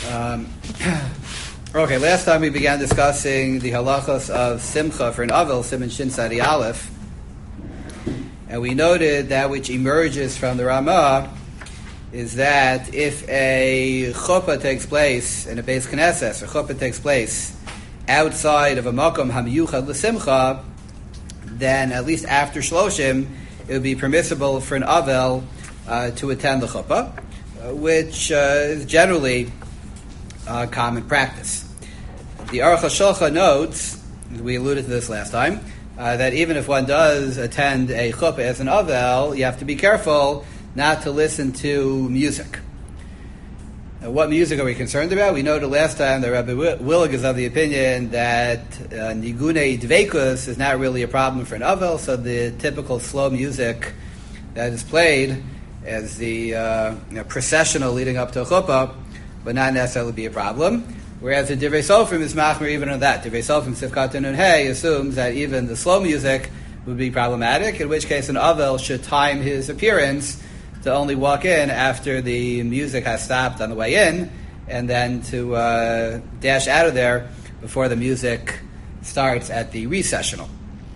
Okay, last time we began discussing the halachos of simcha for an avel, siman shin sadi aleph, and we noted that which emerges from the Ramah is that if a chuppah takes place in a Beis Knesses, or chuppah takes place outside of a makom hamiyuchad l'simcha, then at least after shloshim, it would be permissible for an avel to attend the chuppah, which is generally common practice. The Aruch HaShulchan notes, we alluded to this last time, that even if one does attend a chuppah as an avel, you have to be careful not to listen to music. Now, what music are we concerned about? We noted last time that Rabbi Willig is of the opinion that nigunei dveikus is not really a problem for an avel, so the typical slow music that is played as the processional leading up to a chuppah would not necessarily be a problem. Whereas the Divrei Sofrim is machmer even on that. Divrei Sofrim Sifkat Nun Hey assumes that even the slow music would be problematic, in which case an avel should time his appearance to only walk in after the music has stopped on the way in, and then to dash out of there before the music starts at the recessional.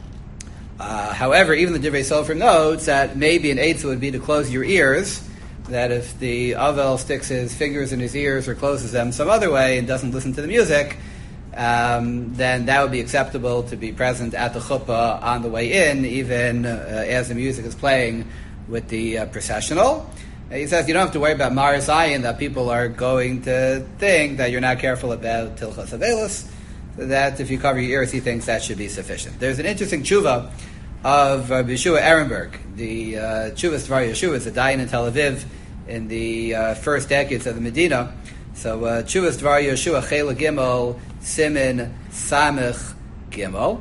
However, even the Divrei Sofrim notes that maybe an eitzah would be to close your ears, that if the avel sticks his fingers in his ears or closes them some other way and doesn't listen to the music, then that would be acceptable to be present at the chuppah on the way in, even as the music is playing with the processional. He says you don't have to worry about Mar Zayin, that people are going to think that you're not careful about Tilchas Avelis, that if you cover your ears, he thinks that should be sufficient. There's an interesting tshuva of Yeshua Ehrenberg, the Tshuvas Dvar Yeshua, is a dayan in Tel Aviv in the first decades of the Medina. So Tshuvas Dvar Yeshua Chela Gimel Simin Samich Gimel.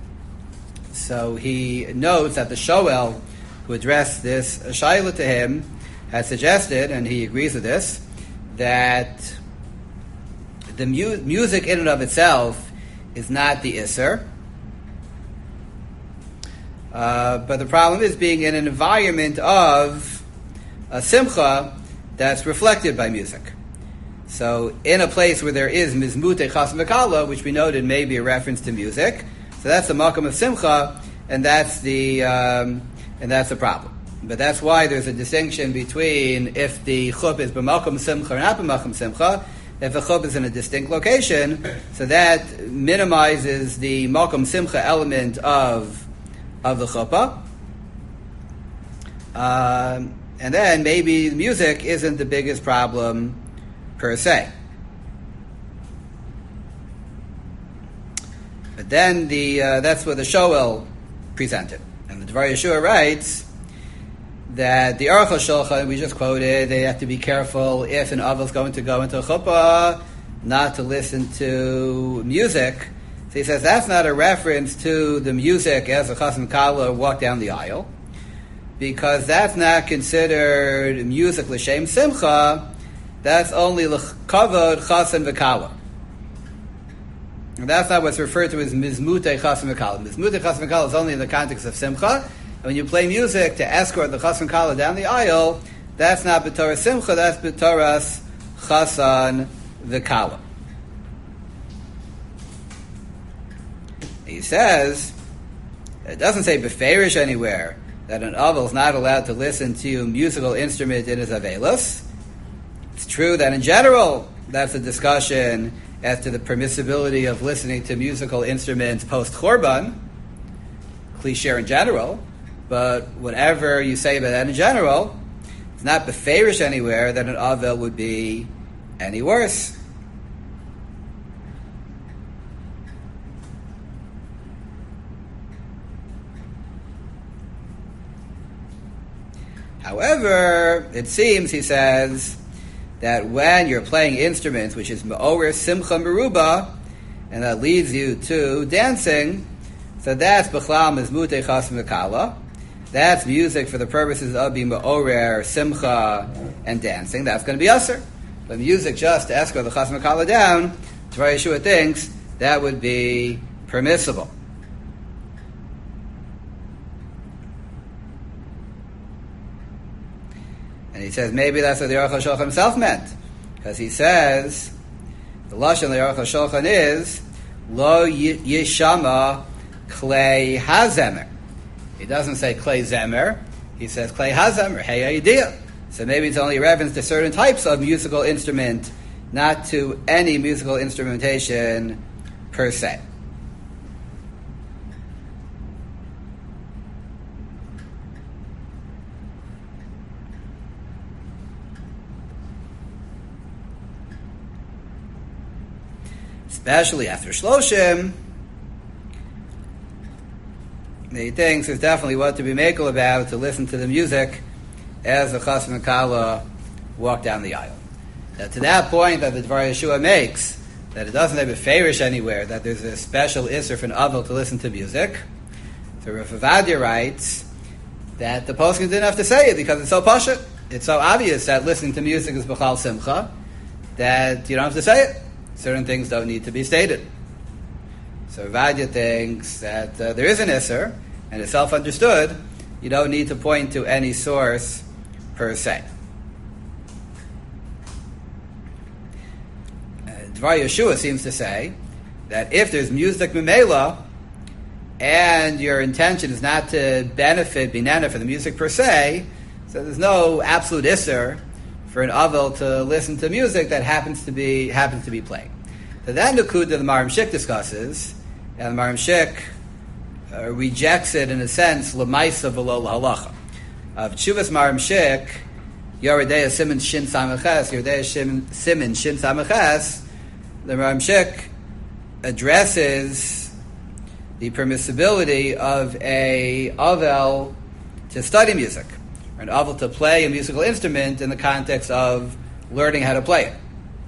So he notes that the Shoel who addressed this shaila to him has suggested, and he agrees with this, that the music in and of itself is not the Isser. But the problem is being in an environment of a simcha that's reflected by music. So in a place where there is mizmute chas v'kala, which we noted may be a reference to music, so that's the makom of simcha, and that's the problem. But that's why there's a distinction between if the chuppah is b'makom simcha or not b'makom simcha. If the chuppah is in a distinct location, so that minimizes the makom simcha element of the chuppah. And then maybe the music isn't the biggest problem per se. But then that's what the Shoel presented. And the Dvar Yeshua writes that the Aruch HaShulchan, we just quoted, they have to be careful if an avel is going to go into a chuppah, not to listen to music. So he says that's not a reference to the music as a chas v'kala walk down the aisle, because that's not considered music l'shem simcha. That's only l'kavod chas v'kala. And that's not what's referred to as mizmute chas v'kala. Mizmute chas v'kala is only in the context of simcha. And when you play music to escort the chas v'kala down the aisle, that's not b'torah simcha. That's b'torahs chasan v'kala. He says, it doesn't say beferish anywhere that an avel is not allowed to listen to a musical instrument in his avelos. It's true that in general, that's a discussion as to the permissibility of listening to musical instruments post-chorban, cliche in general, but whatever you say about that in general, it's not beferish anywhere that an avel would be any worse. However, it seems, he says, that when you're playing instruments, which is ma'orer simcha meruba, and that leads you to dancing, so that's b'chlal mizmute chas v'kala. That's music for the purposes of being ma'orer, simcha, and dancing. That's going to be usher. But music just to escort the chas v'kala down, Dvar Yeshua thinks that would be permissible. And he says maybe that's what the Aruch HaShulchan himself meant, because he says The Lashon Le'Aruch HaShulchan is Lo Yishama Klei HaZemer. He doesn't say Klei Zemer. He says Klei HaZemer, Hey Idea. So maybe it's only a reference to certain types of musical instrument, not to any musical instrumentation per se. Especially after Shloshim, he thinks there's definitely what to be makel about to listen to the music as the Chasam and Kala walk down the aisle. Now, to that point that the Dvar Yeshua makes, that it doesn't have a farish anywhere, that there's a special isser for an avil to listen to music, so Rav Avadia writes that the poskim didn't have to say it because it's so pashut. It's so obvious that listening to music is b'chal simcha that you don't have to say it. Certain things don't need to be stated. So Avadia thinks that there is an isser, and it's self-understood. You don't need to point to any source per se. Dvar Yeshua seems to say that if there's music memela, and your intention is not to benefit binana for the music per se, so there's no absolute isser for an avil to listen to music that happens to be playing. So that nukud that the Maram Shik discusses, and the Maram Shik rejects it in a sense l'maisa v'lo l'halacha. Of Tshuvas Maram Shik, Yoredeya Siman Shin Samaches, Siman Shin Samaches, the Maram Shik addresses the permissibility of a avil to study music, or an avil to play a musical instrument in the context of learning how to play it.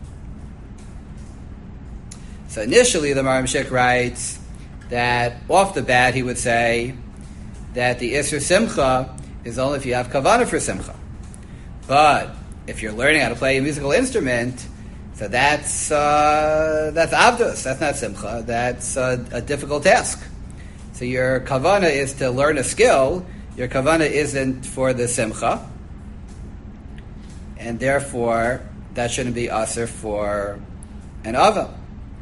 So initially the Maram Shik writes that off the bat he would say that the Isser Simcha is only if you have Kavanah for Simcha. But if you're learning how to play a musical instrument, so that's Avdus, that's not Simcha, that's a difficult task. So your Kavanah is to learn a skill, your Kavanah isn't for the Simcha, and therefore that shouldn't be Aser for an Ava.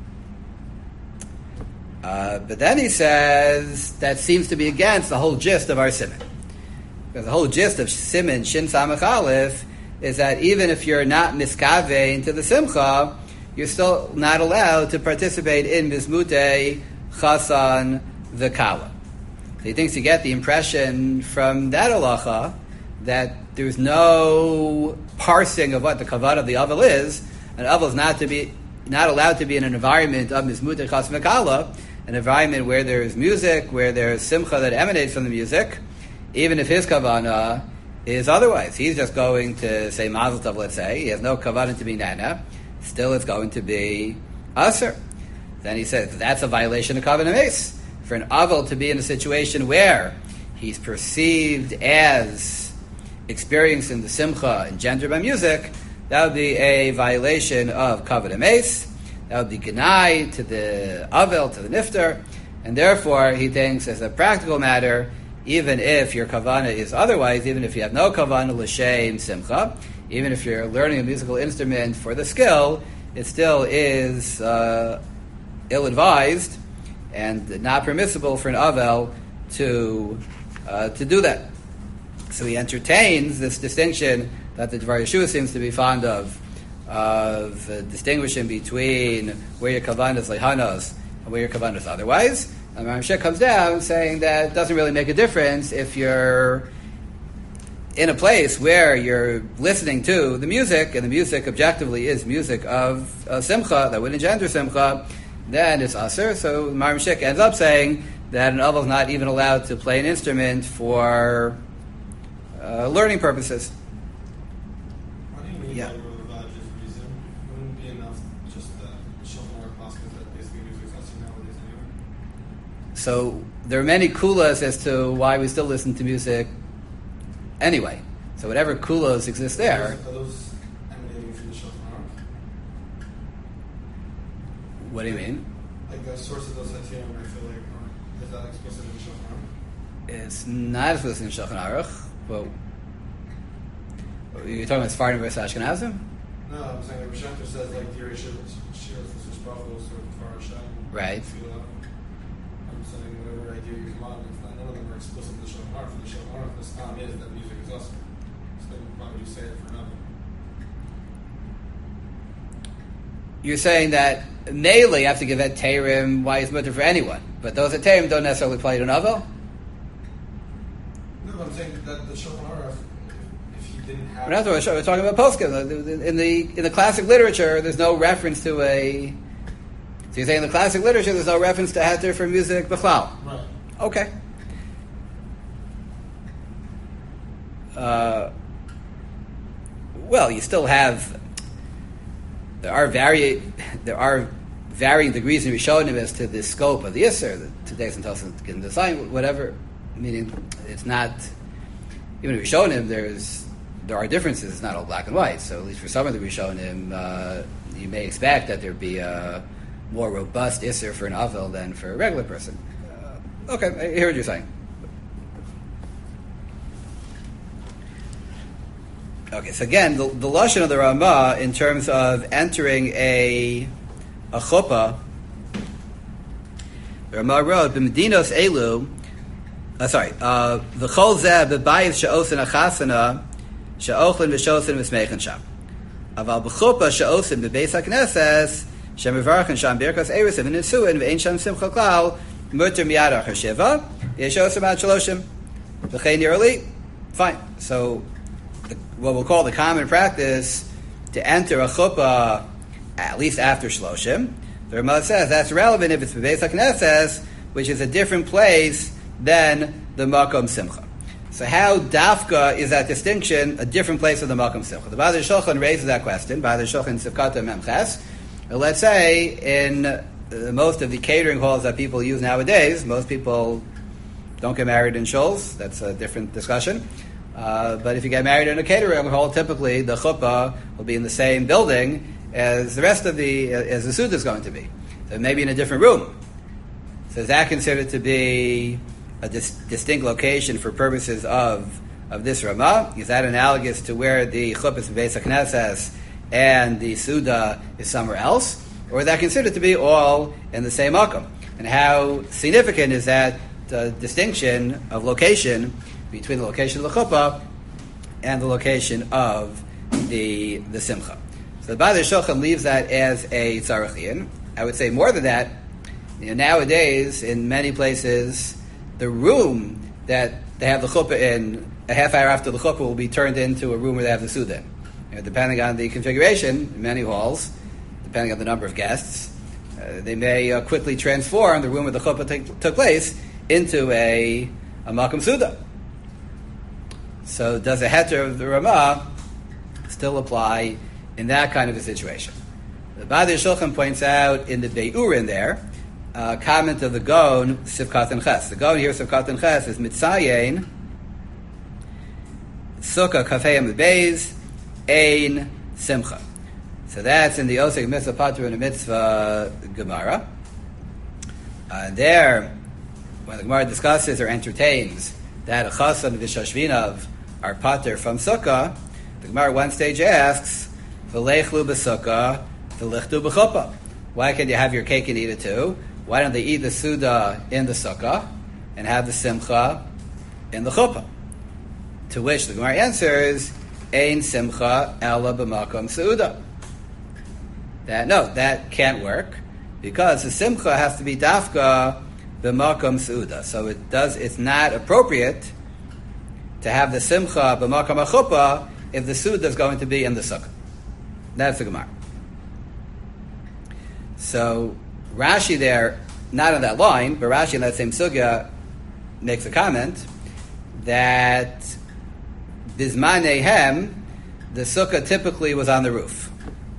But then he says that seems to be against the whole gist of our Siman. Because the whole gist of Siman, Shin Samach Aleph, is that even if you're not miskave into the Simcha, you're still not allowed to participate in Mizmutei Chasan the Kala. So he thinks you get the impression from that halacha that there's no parsing of what the kavod of the Aval is, and Aval is not allowed to be in an environment of Mizmutei Chasan the Kala, an environment where there is music, where there is simcha that emanates from the music, even if his kavanah is otherwise. He's just going to say Mazel Tov, let's say. He has no kavanah to be nana. Still it's going to be aser. Then he says that's a violation of kavanah meis. For an aval to be in a situation where he's perceived as experiencing the simcha engendered by music, that would be a violation of kavanah meis. That would be genai to the avel, to the nifter, and therefore he thinks, as a practical matter, even if your kavanah is otherwise, even if you have no kavanah l'shem simcha, even if you're learning a musical instrument for the skill, it still is ill-advised and not permissible for an avel to do that. So he entertains this distinction that the Dvar Yeshua seems to be fond of distinguishing between where your kavanah is lehanos and where your kavanah is otherwise. And Maram Shik comes down saying that it doesn't really make a difference if you're in a place where you're listening to the music, and the music objectively is music of simcha, that would engender simcha, then it's aser. So Maram Shik ends up saying that an aval is not even allowed to play an instrument for learning purposes. Yeah. So there are many kulas as to why we still listen to music anyway. So whatever kulas exist there. Are those emanating from the Shulchan Aruch? What do you mean? Like the source of those Hatiyim, I feel like, is that explicit in the Shulchan Aruch? It's not explicit in Shulchan Aruch. Well, you're talking about Sephardim versus Ashkenazim? No, I'm saying the Rishonter says like Direi Shiras V'Sishbachos or Kfar Hashem. Right. I'm saying whatever idea you come on, it's not, none of them are explicit in the Shulchan Aruch. For the Shulchan Aruch, this time is that music is us. So then why would you say it for another? You're saying that mainly you have to give that Teirim why is mutter for anyone, but those at Teirim don't necessarily play to novel. No, I'm saying that the Shulchan Aruch, if he didn't have... We're talking about poskim. In the classic literature, there's no reference to a... So you're saying in the classic literature, there's no reference to heter for music b'chlal. Right. Okay. Well, you still have... There are varying degrees in Rishonim as to the scope of the Yisr. Today's and Tosin can decide whatever. Meaning, it's not... Even in Rishonim, there are differences. It's not all black and white. So at least for some of the Rishonim, you may expect that there be a more robust Isser for an Avel than for a regular person. Okay, I hear what you're saying. Okay, so again, the Lashon of the Ramah in terms of entering a chuppah, the Ramah wrote, "B'medinos elu." V'chol zeh b'bayis she'osin achasana she'ochlin v'shosin v'smeichen sham. Aval b'chuppah she'osin b'beis ha'knesses she'mevarchen sham birkas eresim v'nesuin v'ein sham simcha klal muter miyad achar shiva yeshosim ad shaloshim v'chein nirali. Fine. So what we'll call the common practice to enter a chuppah at least after shloshim. The Ramah says that's relevant if it's b'beis ha'knesses, which is a different place than the Makom Simcha. So how Dafka is that distinction a different place of the Makom Simcha? The Ba'adir Shulchan raises that question, Ba'adir Shulchan Sivkata Memches. Let's say in most of the catering halls that people use nowadays, most people don't get married in shuls. That's a different discussion. But if you get married in a catering hall, typically the chuppah will be in the same building as the rest of as the suda is going to be. So maybe in a different room. So is that considered to be a distinct location for purposes of this Ramah? Is that analogous to where the chuppah is Beis HaKnesses and the Suda is somewhere else? Or is that considered to be all in the same makom? And how significant is that distinction of location between the location of the chuppah and the location of the Simcha? So the Ba'adir Shulchan leaves that as a tzarachin. I would say more than that. Nowadays, in many places, the room that they have the chuppah in, a half hour after the chuppah will be turned into a room where they have the suda in. Depending on the configuration, in many halls, depending on the number of guests, they may quickly transform the room where the chuppah took place into a makom suda. So does the heter of the Ramah still apply in that kind of a situation? The Ba'adir Shulchan points out in the Bei'urin there, comment of the Gaon, Sivkat and Ches. The Gaon here, Sivkat and Ches, is Mitzayin, Sukkah Kafeyam Beis, Ein Simcha. So that's in the Osek Mitzvah Patra and the Mitzvah Gemara. And there, when the Gemara discusses or entertains that a Chassan and Vishashvinav are Pater from Sukkah, the Gemara one stage asks, V'leichlu b'Sukkah, v'lichtu b'chuppah. Why can't you have your cake and eat it too? Why don't they eat the Suda in the Sukkah and have the Simcha in the Chuppah? To which the Gemara answers, Ein Simcha ela b'makom Suda. That can't work because the Simcha has to be Dafka b'makom Suda. So it's not appropriate to have the Simcha b'makom HaChuppah if the Suda is going to be in the Sukkah. That's the Gemara. So Rashi there, not on that line, but Rashi in that same sugya makes a comment that Bizmanehem, the sukkah typically was on the roof.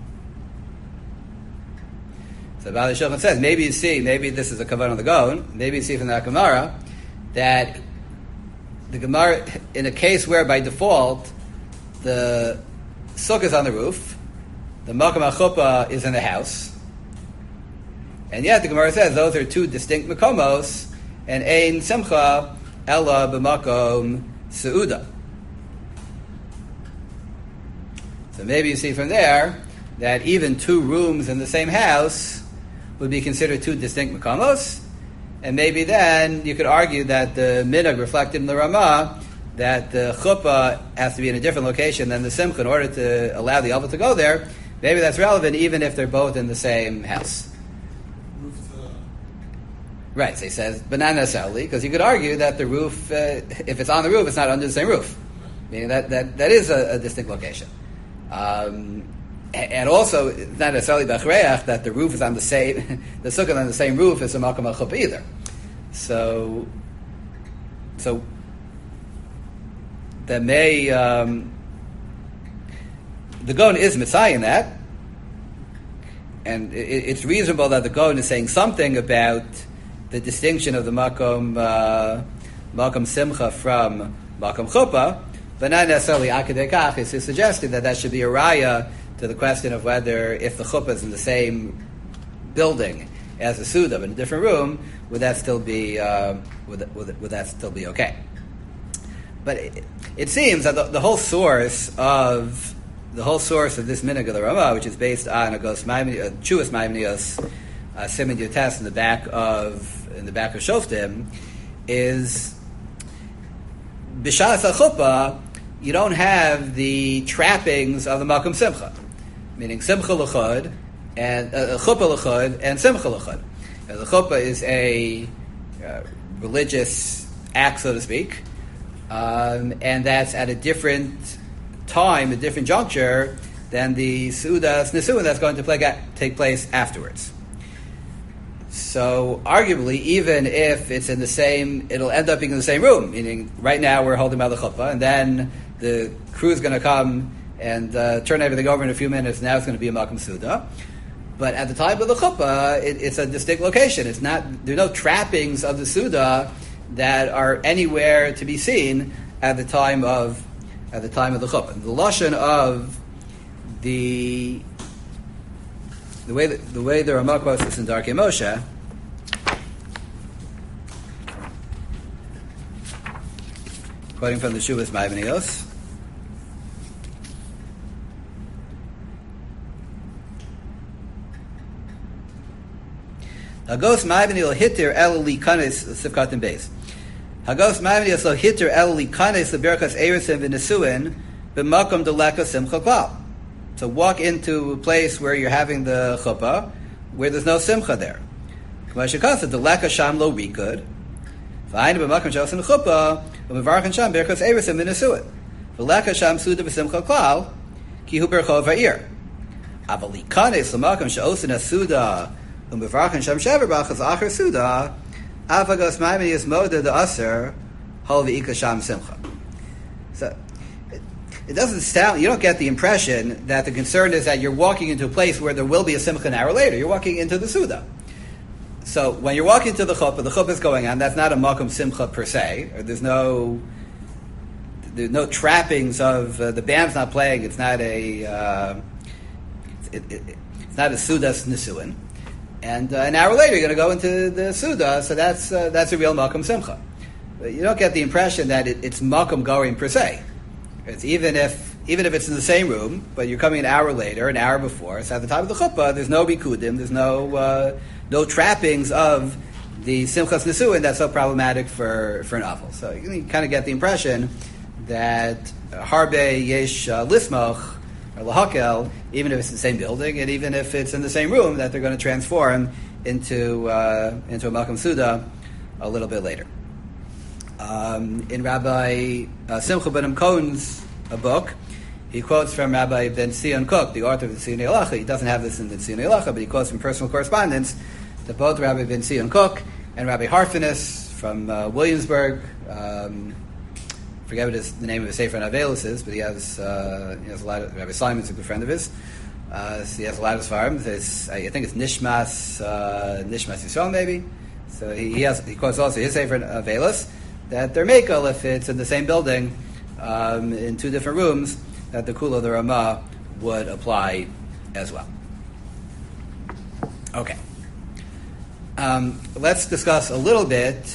So Ba'adir Shulchan says, maybe this is a kavanah on the Gaon, maybe you see from that Gemara that the Gemara, in a case where by default the sukkah is on the roof, the makom HaChuppah is in the house, and yet the Gemara says those are two distinct makomos, and ein simcha ella b'makom seuda. So maybe you see from there that even two rooms in the same house would be considered two distinct makamos, and maybe then you could argue that the minhag reflected in the Ramah that the chuppah has to be in a different location than the simcha in order to allow the elbow to go there. Maybe that's relevant even if they're both in the same house. Right, so he says, but not necessarily, because you could argue that the roof, if it's on the roof, it's not under the same roof. Meaning that is a distinct location. And also, it's not necessarily b'achreach that the roof is on the same, the sukkah on the same roof as the makom al-chuppah either. So that may, the Gaon is Messiah in that, and it's reasonable that the Gaon is saying something about the distinction of the makom simcha from makom chuppah, but not necessarily akadei kach. It's suggesting that should be a raya to the question of whether, if the chuppah is in the same building as the suda but in a different room, would that still be would that still be okay? But it seems that the whole source of this minhag of the Ramah, which is based on Chuas Maimonides Siman Yotes in the back of Shoftim, is b'shas chuppah. You don't have the trappings of the makom simcha, meaning simcha l'chod and chuppah l'chod and simcha l'chod. The chuppah is a religious act, so to speak, and that's at a different time, a different juncture than the Seudas Nesuin that's going to take place afterwards. So, arguably, even if it's in the same, it'll end up being in the same room, meaning right now we're holding by the chuppah, and then the crew is going to come and turn everything over in a few minutes, now it's going to be a Makom Suda. But at the time of the chuppah, it's a distinct location. It's not, there are no trappings of the Suda that are anywhere to be seen at the time of the chuppah. The lashon of the way the Ramah quotes this in Darkei Moshe, quoting from the Shuvas Maimonides, Hagos Maimonides hitir el likanes sifkatim beis. Hagos Maimonides lo hitir el likanes leberkas erisim v'nesuin b'makom deleka simcha klal. So walk into a place where you're having the chuppah, where there's no simcha there. K'mashikasa deleka sham lo rikud. V'ayna b'makom shosin chuppah u'mevarchan sham berkas erisim v'nesuin. V'leka sham suda v'simcha klal ki hu berchov ha'ir. Aval likanes l'makom shosin ha'suda u'mevarchan sham shever b'achas acher suda avagos maimonides moda de aser hol v'ika sham simcha. So it doesn't sound, you don't get the impression that the concern is that you're walking into a place where there will be a simcha an hour later. You're walking into the Suda. So when you're walking to the chuppah is going on. That's not a makom simcha per se. Or there's no trappings of the band's not playing. It's not a it's not a Sudas Nisuin. And an hour later you're going to go into the Suda. So that's a real makom simcha. But you don't get the impression that it's makom gorim per se. It's even if it's in the same room, but you're coming an hour later, an hour before. So at the time of the chuppah, there's no bikudim, there's no trappings of the simchas nesuin that's so problematic for an aval. So you kind of get the impression that harbe yesh lismoch or lahakel, even if it's in the same building, and even if it's in the same room, that they're going to transform into a malkam suda a little bit later. In Rabbi Simcha ben Cohen's book, he quotes from Rabbi Ben Zion Kook, the author of the Tzionei Halacha. He doesn't have this in the Tzionei Halacha, but he quotes from personal correspondence that both Rabbi Ben Zion Kook and Rabbi Harfinis from Williamsburg, forget what the name of his Sefer Navelis is, but he has a lot of, Rabbi Simon's a good friend of his. So he has a lot of svarim. I think it's Nishmas Yisrael maybe. So he quotes also his Sefer Navelis, that they're mekel if it's in the same building, in two different rooms, that the kula of the Ramah would apply as well. Okay. Let's discuss a little bit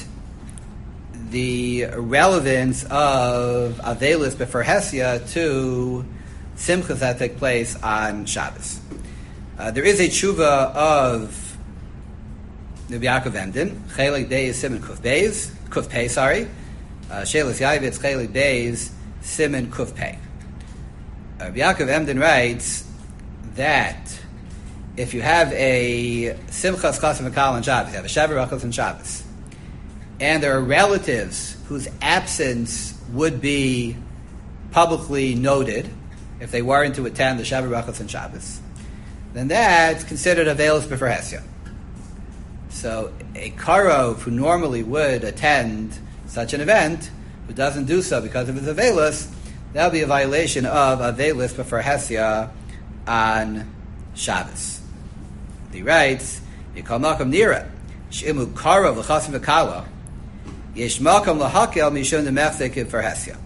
the relevance of Avelis B'fer Hesia to simchas that take place on Shabbos. There is a tshuva of Rabbi Yaakov Emden, Chelik Beis Siman Kuf Pei, Shelas Yavitz Chelik Beis Siman Kuf Pei. Rabbi Yaakov Emden writes that if you have a Simchas Chasam V'Kal on Shabbos, you have a Shabbat Rachos on Shabbos, and there are relatives whose absence would be publicly noted if they weren't to attend the Shabbat Rachos on Shabbos, then that's considered a veilus b'fer hesya. So a karov who normally would attend such an event, who doesn't do so because of his aveilus, that'll be a violation of aveilus b'fer hesya on Shabbos. He writes, "Yikal makam nira sh'imu karov l'chasim v'kala yesh makam lahakel mishum demechzik b'fer hesya."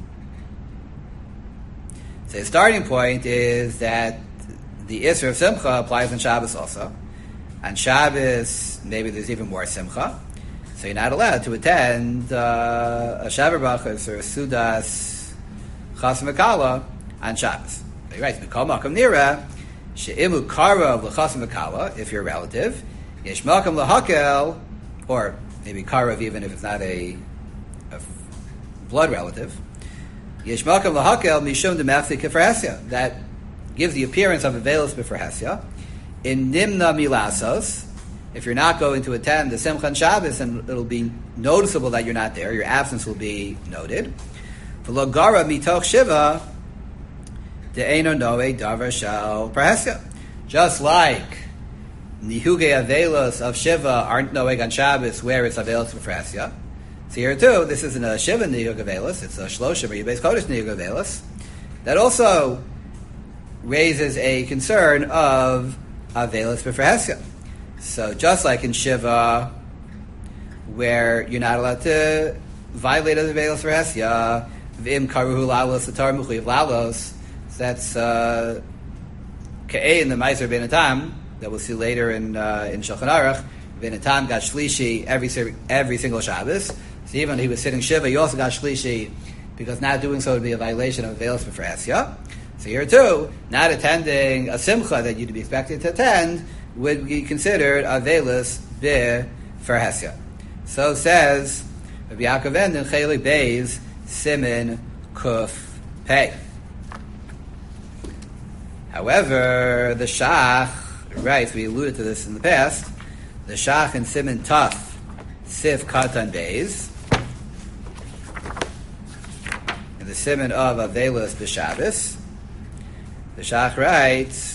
So the starting point is that the Isra of Simcha applies on Shabbos also. On Shabbos, maybe there's even more Simcha. So you're not allowed to attend a Shabbat Brachos or a Sudas Chasam V'Kala on Shabbos. So he writes, "Mikol makam nira she'imu karav l'chasam v'kala," if you're a relative, yesh makam lahakel, or maybe karav even if it's not a blood relative, yesh makam lahakel mishum demechzik b'fer hesya, that gives the appearance of a veilus b'fer hesya. In nimna milasos, if you're not going to attend the Simcha on Shabbos, and it'll be noticeable that you're not there, your absence will be noted. V'lo gara mitoch shiva de'eno noe davar shel perhesya. Just like nihuge avelos of shiva aren't noeg on Shabbos, where it's avelos b'fer hesya. So here too, this isn't a shiva nihug avelos; it's a shloshim or yibes kodesh nihug avelos. That also raises a concern of avelos b'fer hesya. So just like in shiva, where you're not allowed to violate the avelos b'fer hesya, v'im karuhu lalos atar muchliv lalos. That's Ka'e in the Meiser Ben Atam that we'll see later in Shulchan Aruch. Ben Atam got shlishi every single Shabbos. So even when he was sitting shiva, he also got shlishi because not doing so would be a violation of veilus b'fer hesya. So here too, not attending a simcha that you'd be expected to attend would be considered a veilus b'fer hesya. So says Rabbi Yaakov Emden Chelik Beis Siman Kuf Pei. However, the Shach writes, we alluded to this in the past, the Shach in Siman Taf Sif Katan Beis, in the Siman of Aveilus B'Shabbos, the Shach writes,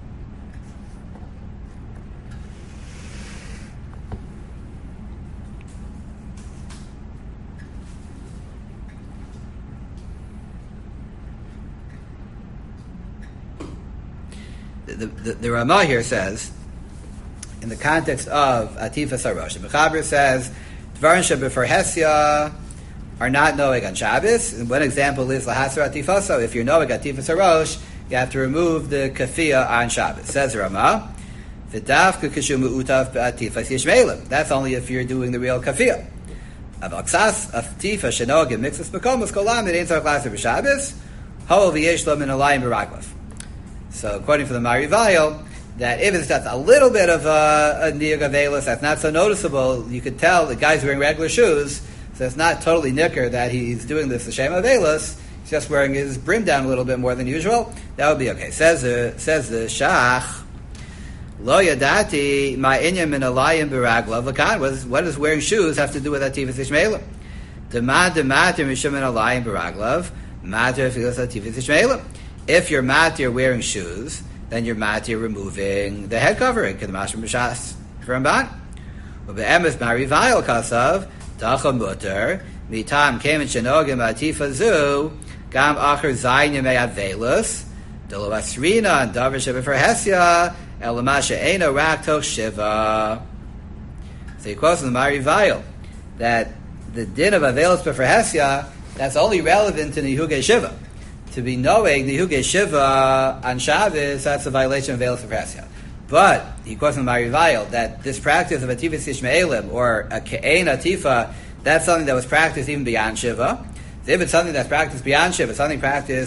the Ramah here says, in the context of Atifa Sarosh, the Mechaber says, Dvarim Sheb'fer Hesya are not Noeg on Shabbos. And one example is Lahasar Atifaso. If you're Noeg Atifa Sarosh, you have to remove the Kafiyah on Shabbos. Says Ramah, V'davka Kishu Mu'utav B'Atifas Yishmelim. That's only if you're doing the real Kafiyah. Avaksas Atifa Shenog and Mixus Mekomos Kolam, it ain't so class of Shabbos, Ho V'yesh Lo Min Alayim B'Raglav. So, according to the Marivayel, that if it's just a little bit of a niyug avelis, that's not so noticeable, you could tell the guy's wearing regular shoes, so it's not totally nicker that he's doing this l'shem avelis, he's just wearing his brim down a little bit more than usual, that would be okay. Says the Shach, Lo yadati ma'inyan min alayim b'raglav l'kan, what does wearing shoes have to do with ativas ishmeelim? Demad dematir mishum min alayim b'raglav, matir filas ativas ishmeelim. If you're matir wearing shoes, then you're matir removing the head covering. Kedamash b'shas Ramban. Ube'emes marivayel kasav dacha muter mitam kemen shenogim atifa zu gam acher zayin yemei advelus delo asrina and davar sheb'fer hesya elamasha eino rak toch shiva. So he quotes in the Marivayel that the din of advelus b'fer hesya, that's only relevant to Nihuge Shiva. To be knowing the Nihuge Shiva on Shabbos, that's a violation of Veilus b'fer hesya. But he quotes in Marivayel that this practice of Atifas Yishmeelim or a Ke'en Atifa, that's something that was practiced even beyond Shiva. So if it's something that's practiced beyond Shiva, something practiced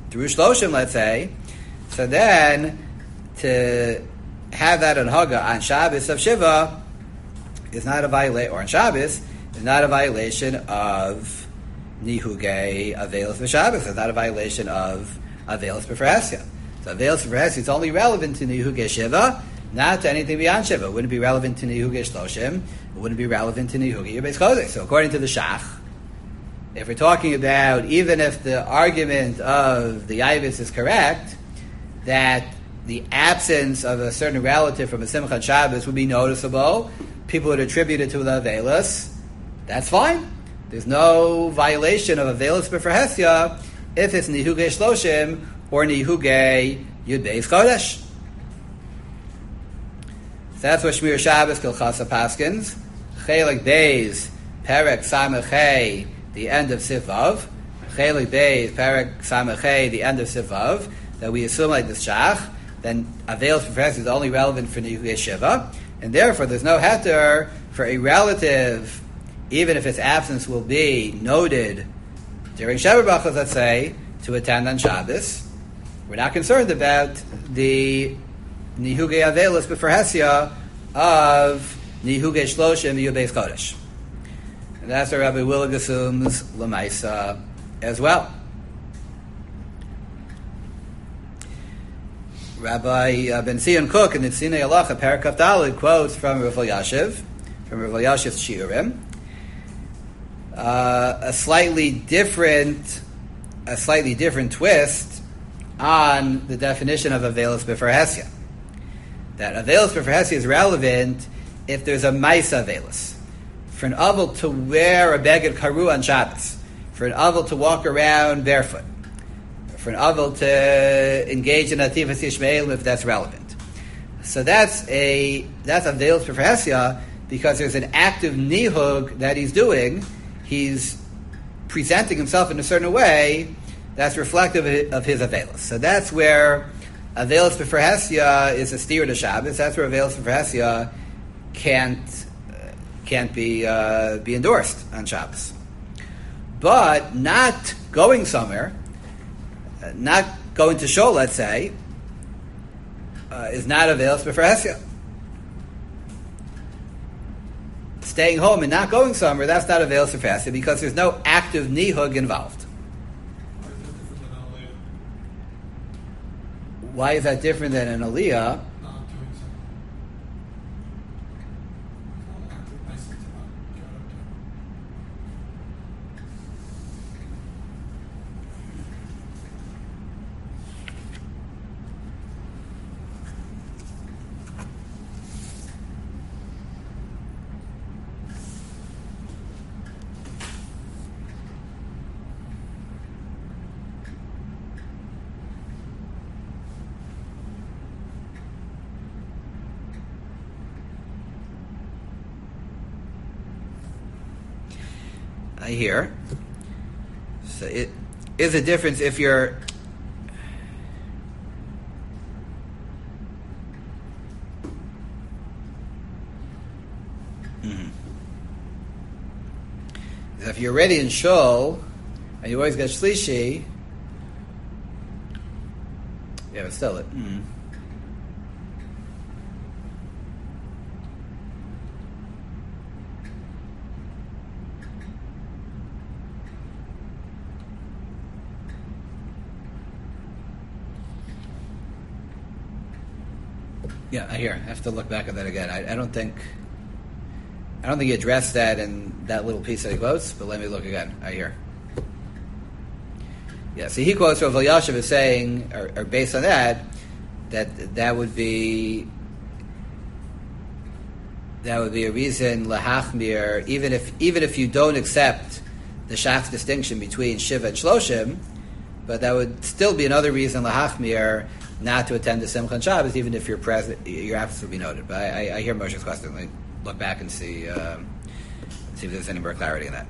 through Shloshim, let's say, so then to have that Haga on Shabbos of Shiva is not a violation, or on Shabbos is not a violation of Nihugei Avelis B'Shabbos. It's not a violation of Avelis B'Frehesya. So Avelis B'Frehesya is only relevant to Nihugei Shiva, not to anything beyond Shiva. It wouldn't be relevant to Nihugei Shloshim. It wouldn't be relevant to Nihugei Beis Kodesh. So according to the Shach, if we're talking about, even if the argument of the Yavitz is correct, that the absence of a certain relative from a Simchat Shabbos would be noticeable, people would attribute it to the Avelis, that's fine. There's no violation of Avelis B'Frehesya if it's Nihugei Shloshim or Nihugei Yud Beis Kodesh. So that's what Shmir Shabbos Kilchasa Paskins. Chelik Beis, Perek Samachei, the end of Sivav. Chelik Beis, Perek Samachei, the end of Sivav. That we assume like this Shach, then Avelis B'Frehesya is only relevant for Nihugei Shiva, and therefore there's no heter for a relative, even if its absence will be noted during Sheva Brachos, let's say, to attend on Shabbos. We're not concerned about the Nihugei Avelis B'Frehesya of Nihugei Shloshim Yud Beis Kodesh. And that's our Rabbi Willig assumes Lamaisa as well. Rabbi Ben Zion Cook in the Tzine Halacha Parakaf Daled quotes from Rav Elyashiv, from Rav Elyashiv's Shiurim, a slightly different twist on the definition of Avelis B'Frehesya. That Avelis B'Frehesya is relevant if there's a Maisa Avelis. For an Avel to wear a Beged Karu on Shabbos, for an Avel to walk around barefoot, for an Avel to engage in Ativas Yishmaelim if that's relevant. So that's Avelis B'Frehesya because there's an active nihug that he's doing. He's presenting himself in a certain way that's reflective of his Avelis. So that's where Avelis B'Frehesya is a steer to Shabbos. That's where Avelis B'Frehesya can't be endorsed on Shabbos. But not going somewhere, not going to shul, let's say, is not Avelis B'Frehesya. Staying home and not going somewhere, that's not Avelis B'Frehesya because there's no active nihug involved. Why is that different than an aliyah? I hear. So it is a difference if you're if you're already in shul and you always get shlishi, yeah, but still it. Yeah, I hear. I have to look back at that again. I don't think he addressed that in that little piece that he quotes, but let me look again. I hear. Yeah, so he quotes Rav Elyashiv as saying, or based on that would be a reason lahachmir, even if you don't accept the Shach's distinction between Shiva and Shloshim, but that would still be another reason lahachmir not to attend the Simcha and Shabbos, even if you're present, your absence will be noted. But I hear Moshe's question. Let me look back and see if there's any more clarity in that.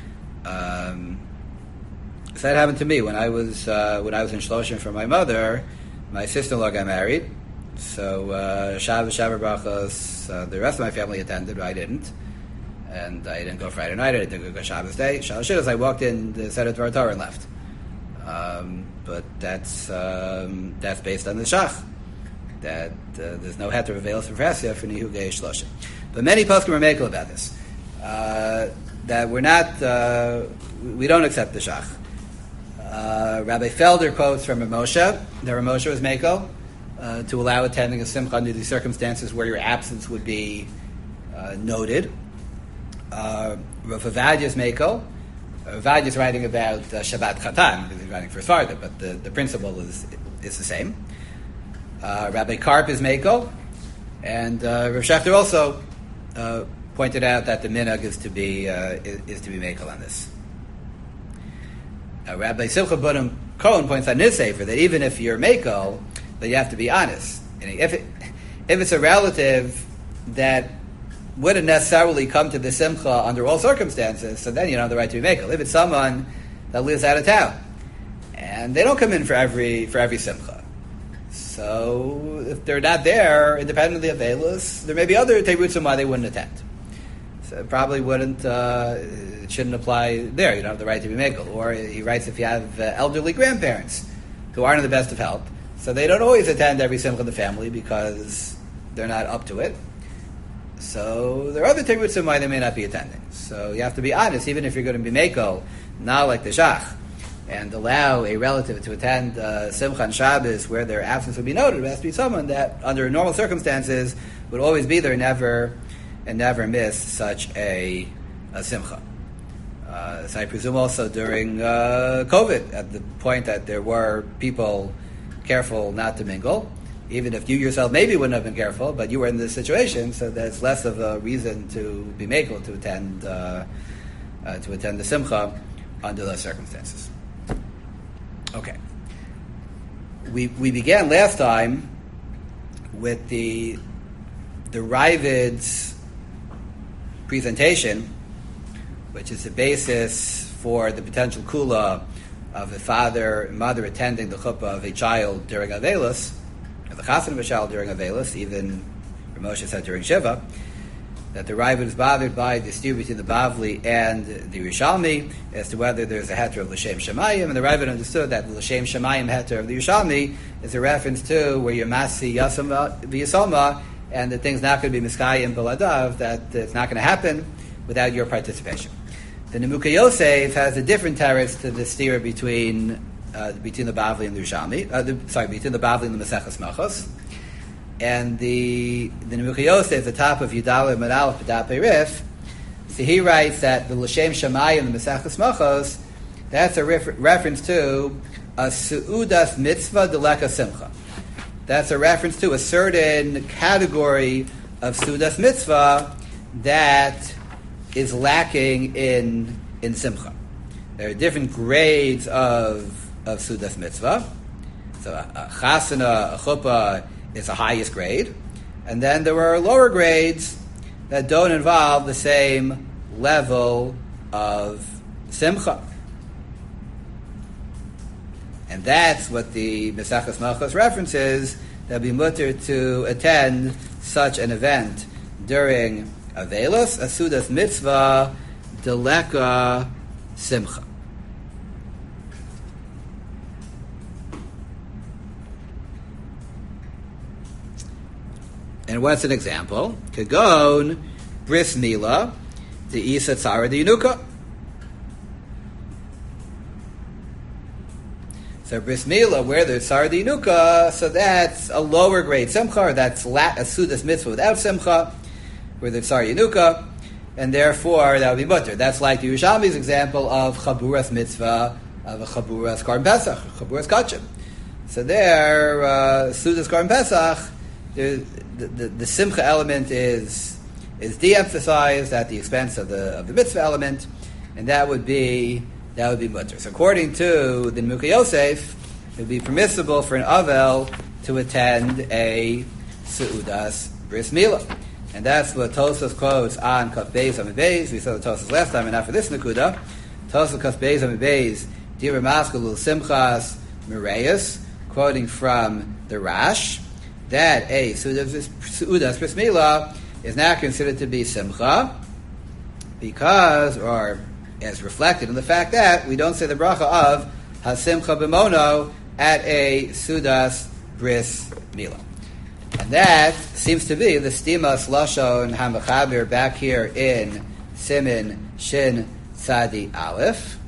So that happened to me when I was in Shloshim for my mother. My sister-in-law got married, so Shabbos Brachos, the rest of my family attended, but I didn't. And I didn't go Friday night. I didn't go Shabbos day. Shabbos Shidduch, I walked in, said a Torah and left. but that's based on the shach. That there's no heter of Avelis for Frasya for Nihu Geish Shloshim. But many poskim are makel about this. That we're not, we don't accept the shach. Rabbi Felder quotes from Rav Moshe that Rav Moshe was makel to allow attending a simcha under these circumstances where your absence would be noted. Rav Avadia is makel. Avadia is writing about Shabbat Chatan because he's writing for Svarda, but the principle is the same. Rabbi Karp is makel, and Rav Shechter also pointed out that the minhag is to be makel on this. Rabbi Simcha Bunim Cohen points out in his sefer that even if you're makel, that you have to be honest. And if it's a relative that wouldn't necessarily come to the simcha under all circumstances, so then you don't have the right to be makel. If it's someone that lives out of town and they don't come in for every simcha, so if they're not there independently of Avelis, there may be other terutzim why they wouldn't attend. So it probably wouldn't. It shouldn't apply there. You don't have the right to be makel. Or he writes if you have elderly grandparents who aren't in the best of health, so they don't always attend every simcha in the family because they're not up to it. So there are other terutzim why they may not be attending. So you have to be honest, even if you're going to be makel, not like the shach, and allow a relative to attend simcha and Shabbos where their absence would be noted. It has to be someone that, under normal circumstances, would always be there and never miss such a simcha. So I presume also during COVID, at the point that there were people careful not to mingle, even if you yourself maybe wouldn't have been careful, but you were in this situation, so there's less of a reason to be makel to attend the simcha under those circumstances. Okay. We began last time with the Ravid's presentation, which is the basis for the potential kula of a father and mother attending the chuppah of a child during Avelis, or the chassan of a child during Avelis, even Rav Moshe said during Shiva, that the Ravid is bothered by the dispute between the Bavli and the Yerushalmi as to whether there's a heter of L'Shem Shemayim, and the Ravid understood that the L'Shem Shemayim heter of the Yerushalmi is a reference to where you're Masi Yasama V'Yasoma, and the thing's not going to be Miskayim Baladav, that it's not going to happen without your participation. The Nemuka Yosef has a different teretz to the stira between the Bavli and the Yerushalmi, between the Bavli and the Maseches Machos. And the Nemuka Yosef, the top of Yudala Madal B'Dap Rif, so he writes that the L'Shem Shamayim and the Maseches Machos, that's a reference to a Su'udas Mitzvah Deleka Simcha. That's a reference to a certain category of Su'udas Mitzvah that is lacking in Simcha. There are different grades of Su'udas Mitzvah. So a Chasana, a Chuppah, is the highest grade, and then there are lower grades that don't involve the same level of simcha, and that's what the Maseches Machos references, that be mutter to attend such an event during Avelos, a Sudas Mitzvah, Deleka Simcha. And what's an example? Kagon, bris mila, the isa tzara the yunuka. So bris mila, where there's tzara the yunuka, so that's a lower grade simcha, or that's a sudas mitzvah without simcha, where there's tzara yunuka, and therefore that would be mutter. That's like the Yerushalmi's example of chaburas mitzvah, of a chaburas Korban Pesach, chaburas kachim. So there, sudas Korban Pesach, the simcha element is de-emphasized at the expense of the mitzvah element, and that would be mutter. So according to the Nemuka Yosef, it would be permissible for an avel to attend a seudas bris milah, and that's what Tosfos quotes on Kaf Beis Amud Beis. We saw the Tosfos last time, and not for this Nakuda. Tosfos Kaf Beis Amud Beis Dira Maskul Simchas Mireus, quoting from the Rash, that a Su'udas Bris Milah is not considered to be Simcha because, or as reflected in the fact that we don't say the bracha of hasimcha b'mono at a sudas bris milah. And that seems to be the stimas lashon hamachaber back here in Siman Shin Tzadi Aleph.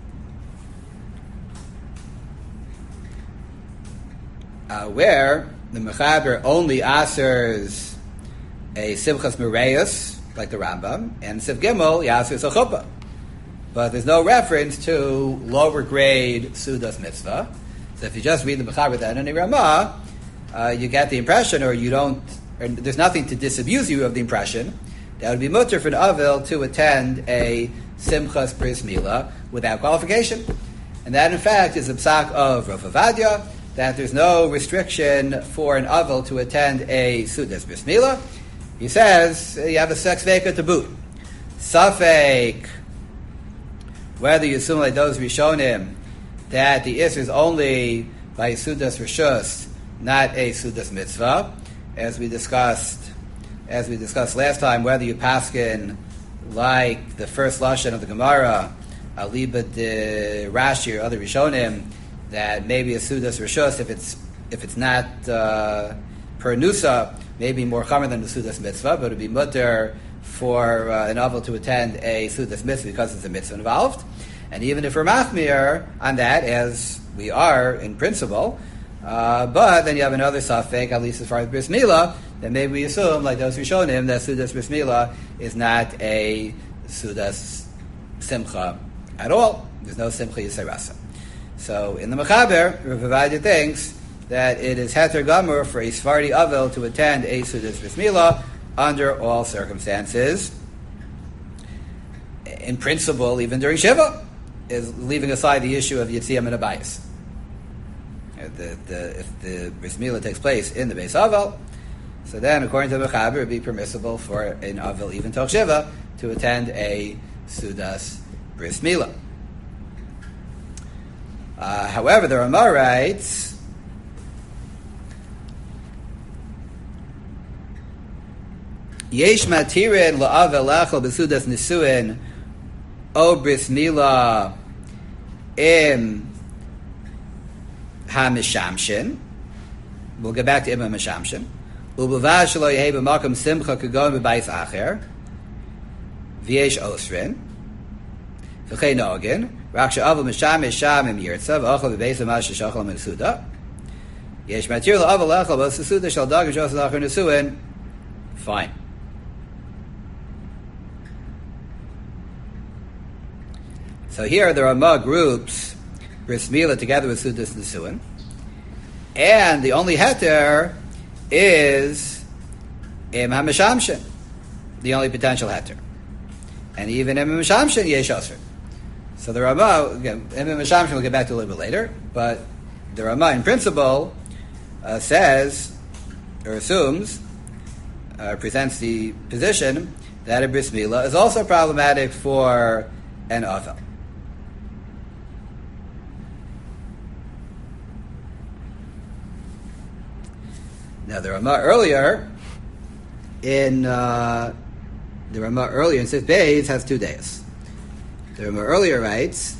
Where the mechaber only asers a simchas mereyus, like the Rambam, and Siv Gimel yasers a chuppah. But there's no reference to lower grade sudas mitzvah. So if you just read the mechaber that in the Ramah, you get the impression, or you don't, or there's nothing to disabuse you of the impression, that would be mutter for an avil to attend a simchas bris milah without qualification. And that, in fact, is the psak of Rav Avadia, that there's no restriction for an avil to attend a sudas bris milah. He says you have a sex veka to boot. Safek, whether you assume like those Rishonim that the isser is only by sudas rishus, not a sudas mitzvah, as we discussed last time, whether you paskin like the first lashon of the Gemara, aliba de Rashi or other Rishonim, that maybe a sudas rishus, if it's not per nusa, maybe more chamer than the sudas mitzvah, but it would be mutter for an avil to attend a sudas mitzvah because it's a mitzvah involved. And even if we're machmir on that, as we are in principle, but then you have another safek, at least as far as bris milah, then maybe we assume, like those Rishonim, that sudas bris milah is not a sudas simcha at all. There's no simcha yisarasa. So in the mechaber, Rav Avadia thinks that it is heter gamur for a Sephardi avil to attend a sudas bris milah under all circumstances. In principle, even during Shiva, is leaving aside the issue of Yitziyam and Abayis. If the bris milah takes place in the Beis Avel, so then, according to the Mechaber, it would be permissible for an Avel, even Toch Shiva, to attend a Sudas bris milah. However, the Ramah writes, Yesh matirin la'avel lachal b'sudas nisuin o bris milah im ha-mishamshin. We'll get back to im ha-mishamshin. U'b'vad shelo yehei b'makom simcha kagon b'bayis acher v'yesh osrin v'chei nogin rak she'avel mishamish sham im yirtza v'achal b'beis ha'mash sheshachal min suda yesh matir la'avel lachal b'suda shal dag v'shos lachar nisuin. Fine. So here the Ramah groups bris milah together with sudas nisuin, and the only heter is im ha-mishamshin, the only potential heter, and even im ha-mishamshin yesh osir. So the Ramah, again, im ha-mishamshin we'll get back to a little bit later, but the Ramah in principle says or assumes, presents the position that a bris milah is also problematic for an avel. Now the Ramah earlier in Sif Beis has 2 days. The Ramah earlier writes,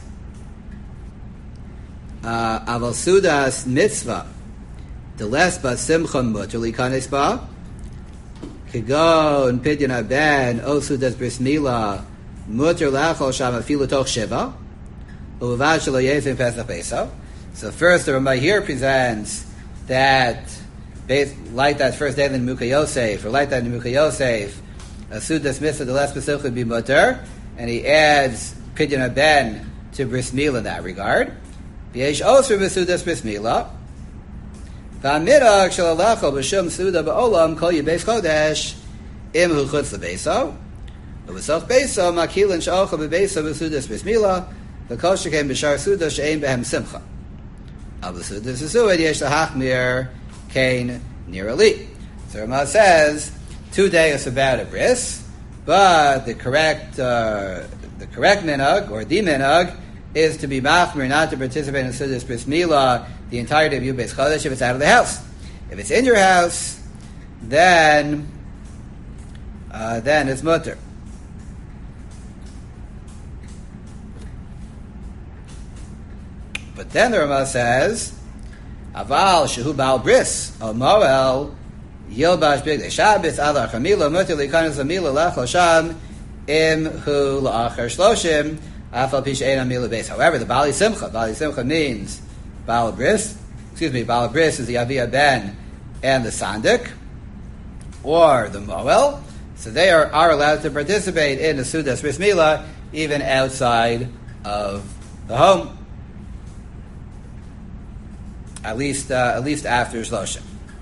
Aval sudas mitzvah deles ba simcha mutter likanes ba kigon pidyon ben o sudas bris milah mutter lachol sham afilu toch shiva uvad shelo yezim pesach beso. So first the Ramah here presents that like that first day in Muka Yosef, or like that in Muka Yosef, a sudas mitzvah the less specific would be mutter, and he adds pidyon ben to bris milah in that regard. V'yesh osir b'sudas bris milah. V'amirach shalalachol b'shum suda ba'olam kol yibeis kodesh im hu chutz lebeso. V'v'soch beso makilin sh'ochel b'beso b'sudas bris milah v'kol shekem b'shar suda she'ein behem simcha. Al b'sudas v'suad yesh lahachmir Kain Nirali. So Ramah says 2 days about a bris, but the correct minhag or the minhag is to be machmir, not to participate in sudas bris milah the entirety of Yud Beis Chodesh if it's out of the house. If it's in your house, then it's mutter. But Then the Rama says, Aval shehu bal bris o moel yilbash bigdei Shabbos ala chamila muter likanas amila lechol sham im hu la'achar shloshim afal pish ein amila beis. However, the Bali Simcha means Bal bris. Bal bris is the Aviyah Ben and the Sandik, or the Moel. So they are allowed to participate in the Sudas Bris Milah even outside of the home. At least after Shloshim.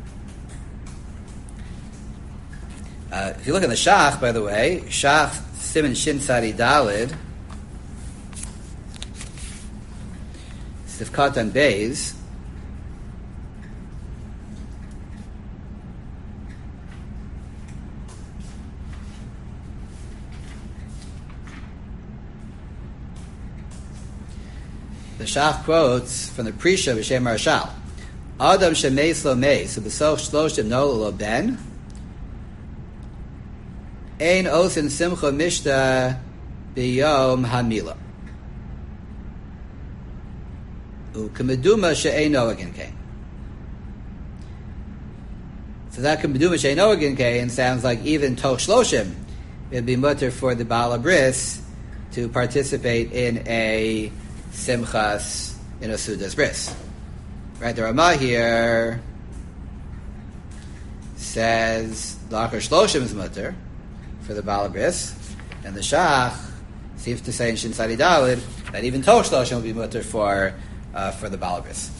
If you look at the Shach, by the way, Shach Siman Shin Sadi Dalid, Sifkat and Beis, the Shach quotes from the Prisha B'Shem Marshal, Adam shemeis lo meis, u'b'soch shloshim nolu lo ben, ein osin simcha mishta b'yom hamila. U'kemeduma she'ein noagin kain. So that kemeduma she'ein noagin kain sounds like even toch shloshim, it'd be mutter for the Baal Bris to participate in a simchas in a Sudas Bris. Right, the Ramah here says Lachar Shloshim is mutter for the Baal Bris, and the Shach seems to say in Shin Sadi Dalid that even Toch Shloshim will be mutter for the Baal Bris.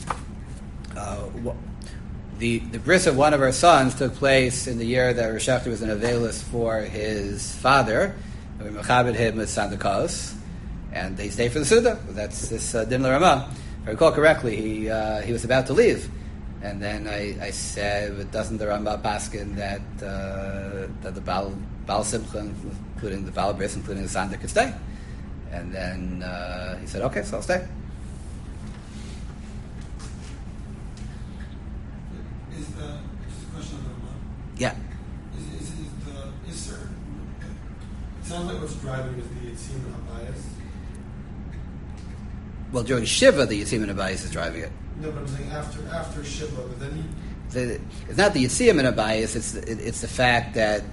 The bris of one of our sons took place in the year that Rosh Hashanah was in Avelis for his father. We mechabed him with Sandakos, and they stayed for the Suda. That's this Din L'Ramah. If I recall correctly, he was about to leave, and then I said, "But doesn't the Rambam paskin that the Baal Simcha, including the Baal Bris, including the Sander, could stay?" And then he said, "Okay, so I'll stay." Is the question of the Rambam? Yeah. Is there? It sounds like what's driving is the Yitzim and Habayis. Well, during Shiva, the Yitzim and Abayis is driving it. No, but I'm saying after Shiva, but then it's not the Yitzim and Abayis, it's the fact that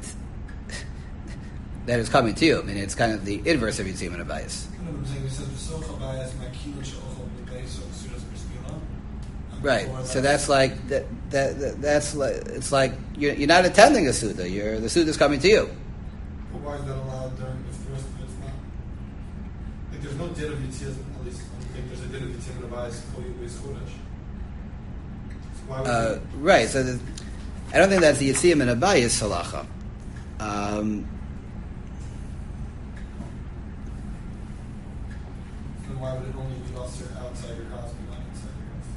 it's coming to you. I mean, it's kind of the inverse of Yitzim and Abayis. No, but I'm saying it says V'soch Habayis Makil She'ochel B'Beis of Sudas B'Smilah. Right. So that's like that's like it's like you're not attending a Suda. The Suda is coming to you. But why is that allowed during if the rest of it's not? Like there's no din of Yitzim, at least I don't think there's a din of Yitzim and Abayis Kol Yudbeis Chodesh. So why would right. So I don't think that's the Yitzim and Abayis halacha. Then why would it only be lost outside your house but not inside your house?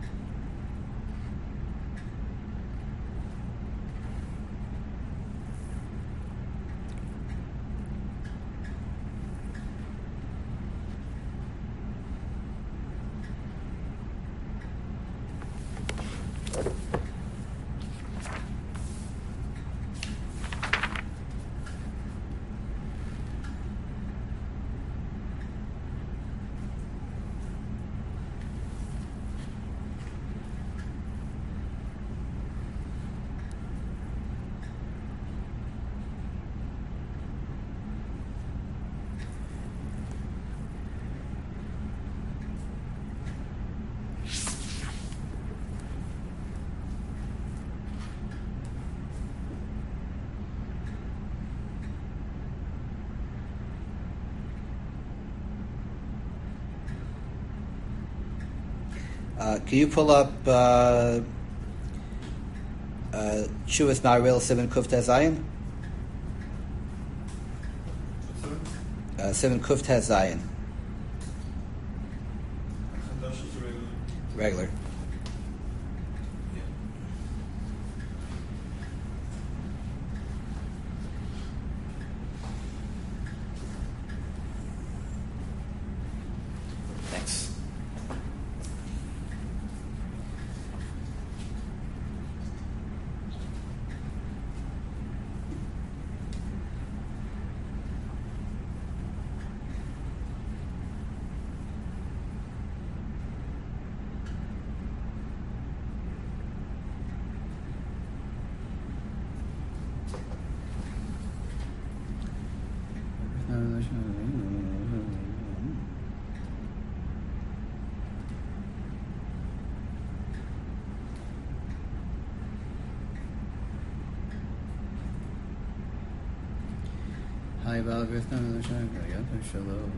Can you pull up Shuvas Ma'aril Simon Kufta Zayin? Simon Kufta Zayin. Regular. Thanks. Hi, Val. Shalom.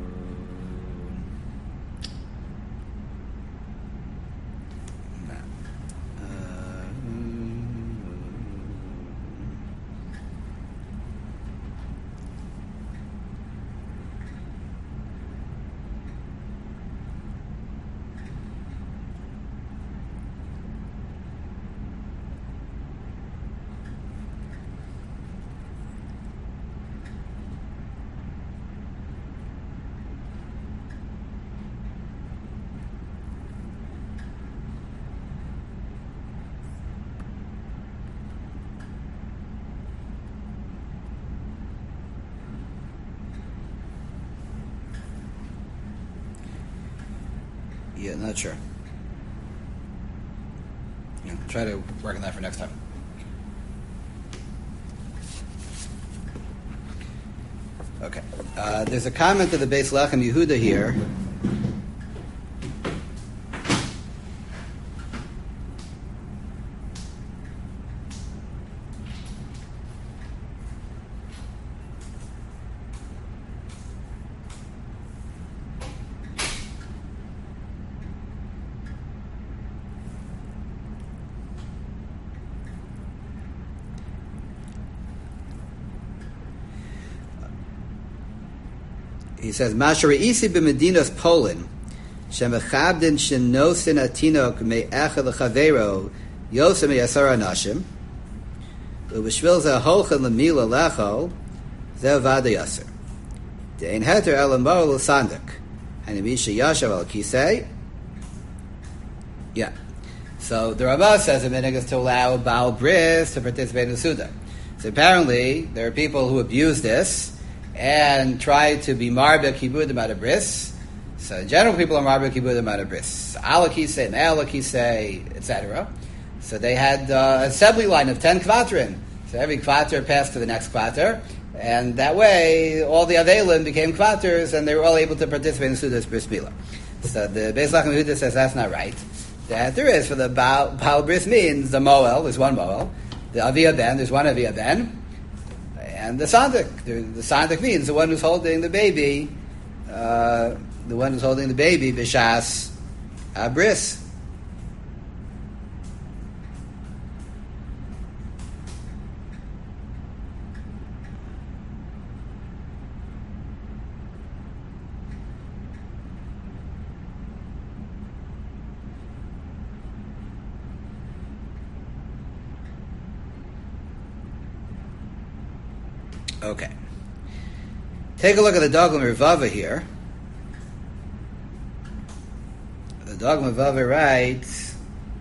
Yeah, not sure. Yeah, try to work on that for next time. Okay. There's a comment of the Beis Lechem Yehuda here. He says, "Masher isi b'medinas Poland, shemechabdin shenosin atinok me'echad lechavero yosem yasar anashim, u'b'shvil zeh holchen lemila lecho zeh vada yaser. De'ein heter elamo l'sandik, and imisha yashav al kisei." Yeah. So the Ramah says the minhag is to allow Baal Bris to participate in the Suda. So apparently there are people who abuse this and try to be marbe kibudim out of bris. So in general, people are marbe kibudim out of bris. Alakise, me'alakise, etc. So they had an assembly line of 10 kvatrim. So every kvater passed to the next kvater, and that way all the avelim became kvaters, and they were all able to participate in Sudas bris milah. So the Beis Lechem Yehuda says that's not right. That there is, for the Baal Bris means the Moel, there's one Moel. The Aviyah Ben, there's one Aviyah Ben. And the Sandik. The Sandik means the one who's holding the baby, Bishas Bris. Okay. Take a look at the Dogma Revava here. The Dogma Revava writes,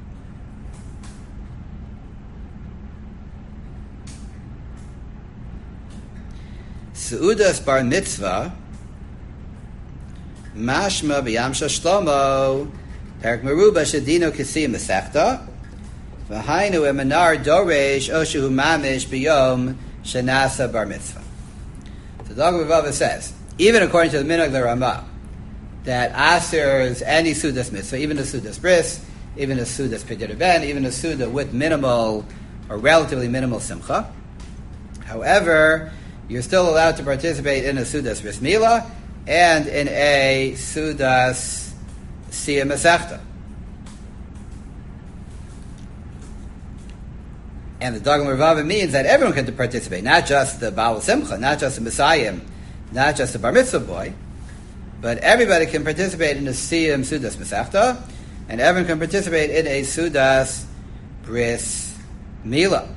Seudas bar mitzvah, mashma b'yamsha shlomo, perik meruba shadino kisiyim mesechta, v'hainu emanar doresh oshu mamish b'yom Shanasa bar mitzvah. So the Dogma Revava says, even according to the minhag the Ramah, that asers any sudas mitzvah, even a sudas bris, even a sudas pidyon ben, even a suda with minimal or relatively minimal simcha. However, you're still allowed to participate in a sudas bris milah and in a sudas siyam masechta. And the Dogma Revava means that everyone can participate, not just the Baal Simcha, not just the Messiah, not just the Bar Mitzvah boy, but everybody can participate in the Siyam Sudas Masechta, and everyone can participate in a Sudas Bris Milah.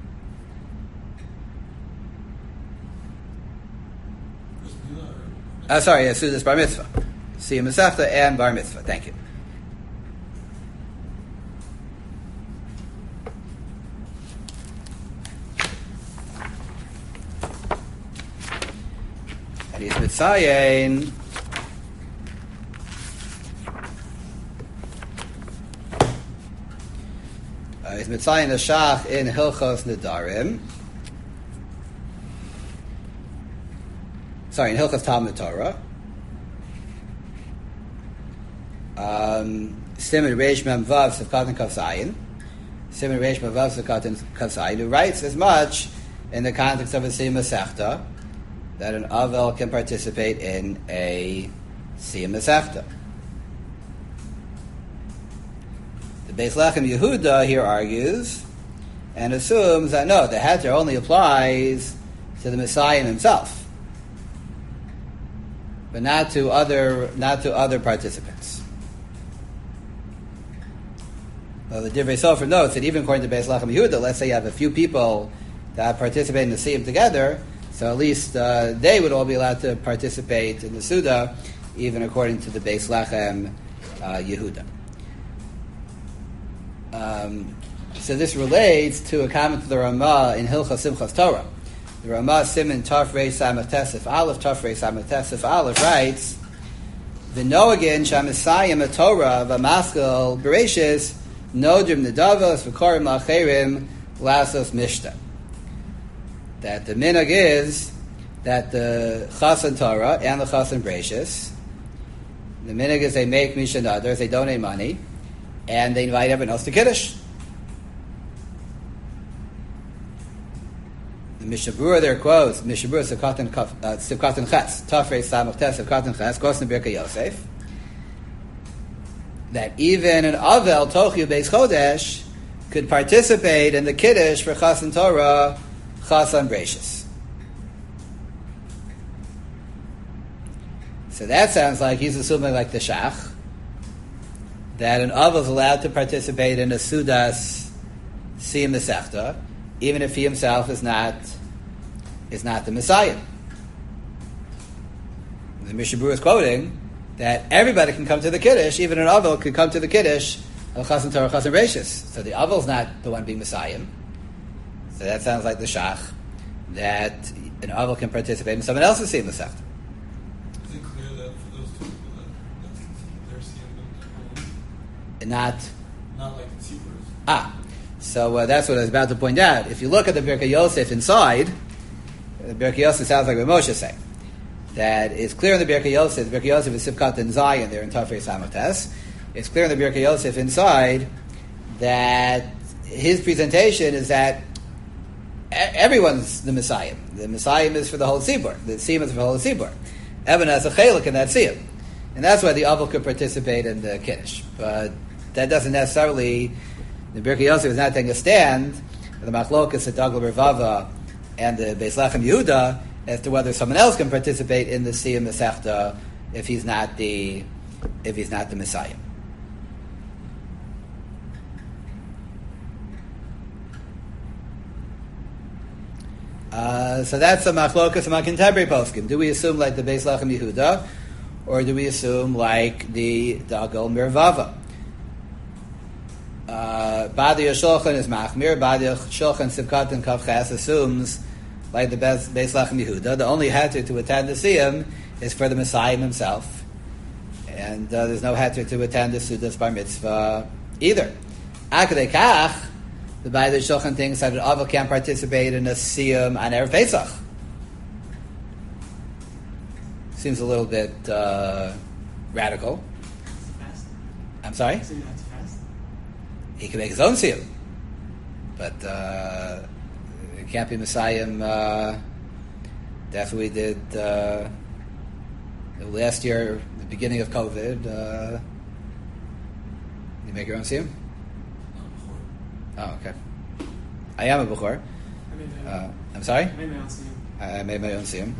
A Sudas Bar Mitzvah. Siyam Masechta and Bar Mitzvah. Thank you. He's mitzayin. He's mitzayin the shach in Hilchos Nedarim. in Hilchas Talmud Torah. Siman Reish Mem Vav Sefkatan Kafzayin. Siman Reish Mem Vav Sefkatan Kafzayin, who writes as much in the context of a Siyum Masechta that an Avel can participate in a Siyum Masechta. The Beis Lechem Yehuda here argues and assumes that no, the heter only applies to the Messiah himself, but not to other participants. Well, the Divrei Sofer notes that even according to Beis Lechem Yehuda, let's say you have a few people that participate in the Siyum together, so at least they would all be allowed to participate in the Suda, even according to the Beis Lechem Yehuda. So this relates to a comment of the Ramah in Hilchas Simchas Torah. The Ramah Siman Taf Reish Samach Tesef Aleph Taf Reish Samach Tesef Aleph writes, "V'noagin shamisayim a Torah v'maskal bereshis nodrim nedavos v'korim la'cherim lasos mishta." That the minhag is that the Chasan Torah and the Chasan Bereshis, the minhag is they make misha nadars, they donate money, and they invite everyone else to Kiddush. The Mishnah Berurah there quotes, Mishnah Berurah Sivkatan Ches, Tafrei Samach Tes Sivkatan Ches, quotes in Birkei Yosef, that even an Avel Tochiu Beis Chodesh could participate in the Kiddush for Chasan Torah, Chasan Bereshis. So that sounds like he's assuming like the Shach, that an Avel is allowed to participate in a Sudas Siyum Masechta, even if he himself is not the Messiah. The Mishnah Berurah is quoting that everybody can come to the Kiddush, even an Avel could come to the Kiddush of Chasan Torah, Chasan Bereshis. So the Avel is not the one being Messiah. So that sounds like the Shach, that an Avel can participate in someone else's Siyum Masechta. Is it clear that for those two people that they're seeing Not like tziburs? So that's what I was about to point out. If you look at the Birkei Yosef inside, the Birkei Yosef sounds like what Moshe is saying. That it's clear in the Birkei Yosef. The Birkei Yosef is Sivkat and Zion there in Tafrei Samach Tes. It's clear in the Birkei Yosef inside that his presentation is that everyone's the Messiah. The Messiah is for the whole Tzibur. The Siyum is for the whole Tzibur. Evan has a chelik in that Siyum. And that's why the Avel could participate in the Kiddush. But that doesn't necessarily... The Birkei Yosef is not taking a stand, the Machlokas at Dagla Revava and the Beis Lechem Yehuda, as to whether someone else can participate in the Siyum Masechta if he's not the Messiah. So that's a Machlokas among contemporary poskim. Do we assume like the Beis Lechem Yehuda, or do we assume like the Dagla Mervava? Badi Shulchan is Machmir. Badi Shulchan Sivkat and Kavches assumes, like the Beis Lechem Yehuda, the only heter to attend the Siyum is for the Messiah himself, and there's no heter to attend the Sudas Bar Mitzvah either. Akadei Kach, the Badi Shulchan thinks that an Avel can't participate in a Siyum on Erev Pesach. Seems a little bit radical. I'm sorry? He can make his own Siyum, but it can't be Messiah. That's what we did last year, the beginning of COVID. You make your own Siyum? Oh, okay. I am a Bukhar. I'm sorry? I made my own Siyum. I made my own Siyum.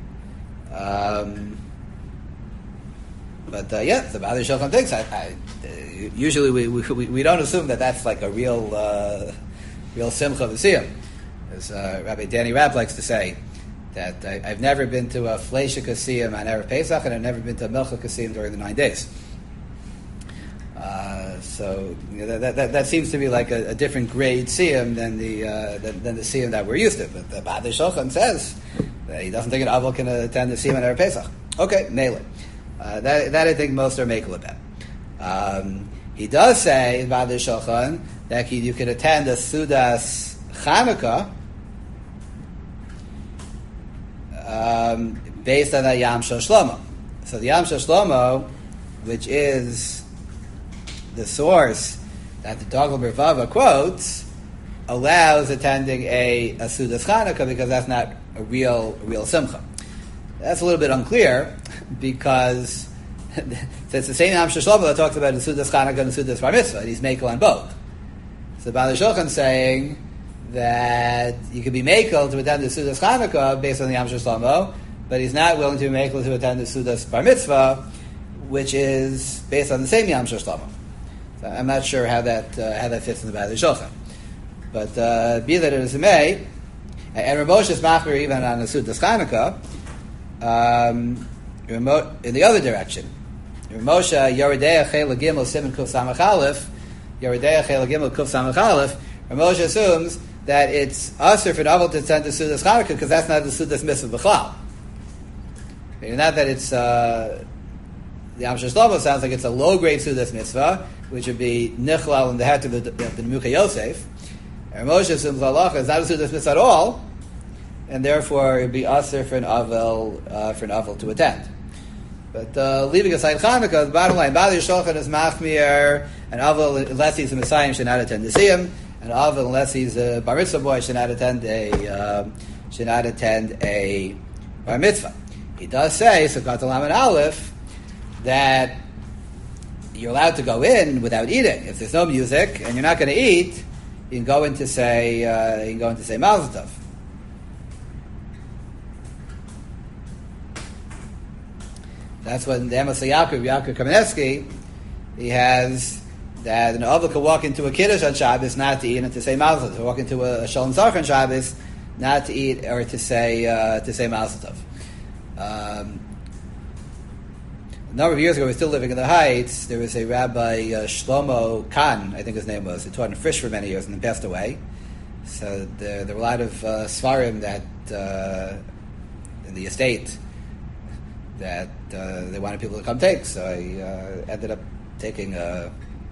But the Badi Shulchan thinks. Usually we don't assume that that's like a real simcha of the Siyum. As Rabbi Danny Rapp likes to say, that I've never been to a Fleisha Kasiyim on Erev Pesach, and I've never been to a Milcha Kasiyim during the 9 days. So that seems to be like a different grade Siyum than the Siyum that we're used to. But the Badi Shulchan says that he doesn't think an Avel can attend the Siyum on Erev Pesach. Okay, nail it. That I think most are makel about. He does say in Badi Shulchan that you can attend a Sudas Chanukah based on the Yam Shel Shlomo. So the Yam Shel Shlomo, which is the source that the Dogel Mervava quotes, allows attending a Sudas Chanukah because that's not a real simcha. That's a little bit unclear because it's the same Yam Shel Shlomo that talks about the Sudas Chanukah and the Sudas Bar Mitzvah, and he's mekel on both. So Baalei Shulchan saying that you could be mekel to attend the Sudas Chanukah based on the Yam Shel Shlomo, but he's not willing to be mekel to attend the Sudas Bar Mitzvah, which is based on the same Yam Shel Shlomo. So I'm not sure how that fits in the Baalei Shulchan. But be that it as it may, and Rav Moshe is machmir even on the Sudas Chanukah, in the other direction. Rav Moshe, Yoredeya Chel Gimel Siman Kuf Samach Aleph, Yoredeya Chel Gimel Kuf Samach Aleph, Rav Moshe assumes that it's usher for novel to attend the Sudas Chanukah because that's not the Sudas Mitzvah B'chlal. Not that it's the Yam Shel Shlomo sounds like it's a low-grade Sudas Mitzvah, which would be Nichlal in the head of the Nemucha Yosef. And Moshe assumes halacha is not a Sudas Mitzvah at all, and therefore it would be usher for an Avel to attend. But leaving aside Chanukah, the bottom line, Baalei Shulchan is machmir, an Avel, unless he's a Messiah, should not attend to see him. An Avel, unless he's a Bar Mitzvah boy, should not attend a Bar Mitzvah. He does say, Sukkot Lamed Aleph, that you're allowed to go in without eating. If there's no music and you're not going to eat, you can go in to say Mazel Tov. That's when the Emes Yaakov Kamenetsky, he has that an Avel can walk into a Kiddush on Shabbos not to eat and to say Mazel Tov. To walk into a Shalom Zarch on Shabbos not to eat or to say Mazel Tov. A number of years ago, we were still living in the Heights. There was a Rabbi Shlomo Kahn, I think his name was, who taught in Frisch for many years and then passed away. So there were a lot of svarim that in the estate that they wanted people to come take. So I ended up taking a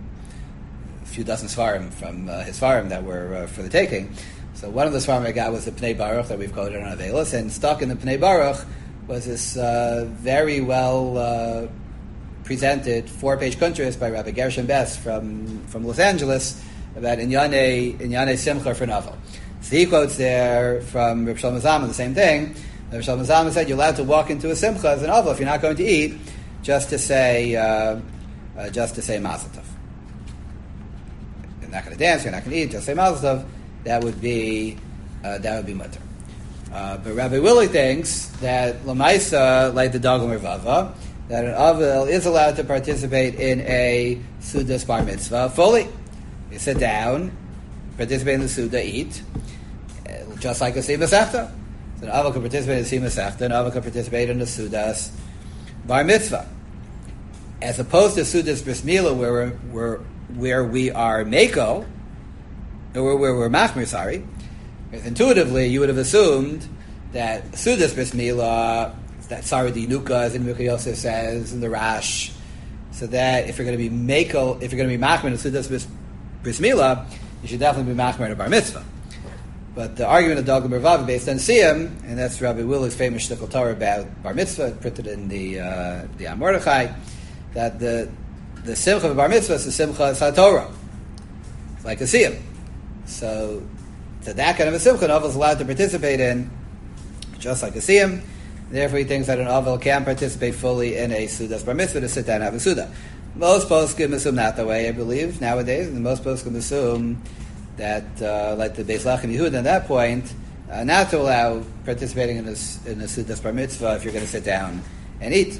few dozen svarim from his svarim that were for the taking. So one of the svarim I got was the Pnei Baruch that we've quoted on Avelis, and stuck in the Pnei Baruch was this very well presented 4-page kuntras by Rabbi Gershon Bess from Los Angeles about Inyane Simcha for Novel. So he quotes there from Reb Shlomo Zalman the same thing. Reb Shlomo Zalman said you're allowed to walk into a Simcha as an Novel if you're not going to eat, just to say Mazel Tov. You're not going to dance, you're not going to eat, just say Mazel Tov. That would be mutter. But Rabbi Willie thinks that Lamaisa, like the Dogel Mervava, that an Avel is allowed to participate in a Sudas Bar Mitzvah fully. You sit down, participate in the Suda, eat, just like a Sima Sechta. So an Avel can participate in the Sima Sechta, an Avel can participate in the Sudas Bar Mitzvah. As opposed to Sudas Bris Milah, where we are Meko, or where we're Machmir, sorry, intuitively, you would have assumed that Sudas Bris Milah, that Sarah Dinuka, as in Nemucha Yosef says in the Rash, so that if you're going to be Machmir in Sudas Bris Milah, you should definitely be Machmir in a Bar Mitzvah. But the argument of Dogel Mervava based on Siyam, and that's Rabbi Willig's famous Shtickle Torah about Bar Mitzvah, printed in the Am Mordechai, that the Simcha of Bar Mitzvah is the Simcha of HaTorah. It's like a Siyam. So that kind of a Simcha, an Avel is allowed to participate in, just like a Siyam. Therefore, he thinks that an Avel can participate fully in a Sudas Bar Mitzvah to sit down and have a Suda. Most poskim assume not the way, I believe, nowadays, and most poskim assume that, like the Beis Lachem Yehuda at that point, not to allow participating in a Sudas Bar Mitzvah if you're going to sit down and eat.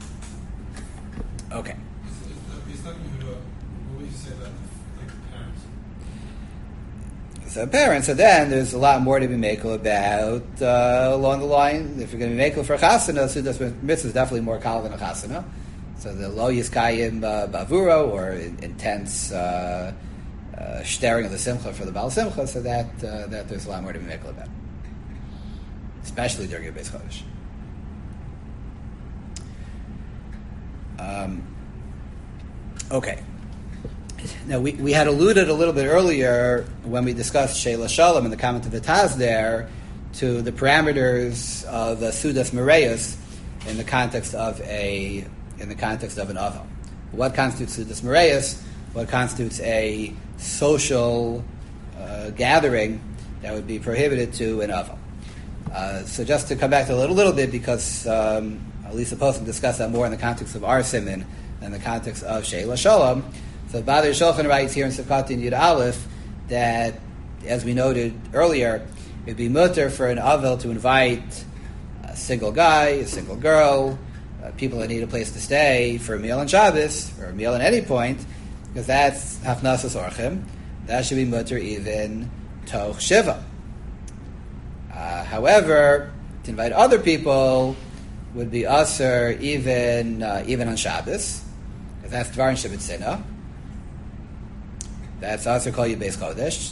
Okay. So parents, so then there's a lot more to be makel about along the line. If you're going to be makel for a chasana, Sudas Mitzvah is definitely more kal than a chasana. So the lo yiskayim bavuro, or intense shtering of the simcha for the Baal Simcha, so that there's a lot more to be makel about, especially during a Beis Chodesh. Okay. Now, we had alluded a little bit earlier when we discussed Sheila Shalom and the comment of the Taz there to the parameters of Sudas Moreus in the context of an Avel. What constitutes Sudas Moreus? What constitutes a social gathering that would be prohibited to an Avel? So just to come back to a little bit, because at least the Poskim discuss that more in the context of our Siman than the context of Sheila Shalom. So Badr Shulchan writes here in Sefkatin Yud Aleph that, as we noted earlier, it'd be mutter for an Avel to invite a single guy, a single girl, people that need a place to stay for a meal on Shabbos, or a meal at any point, because that's Hafnasas Orchim. That should be mutter even Toch Shiva. However, to invite other people would be Aser even on Shabbos, because that's Dvar and Shabbat Sina. That's Aser Kol Yud Beis Kodesh.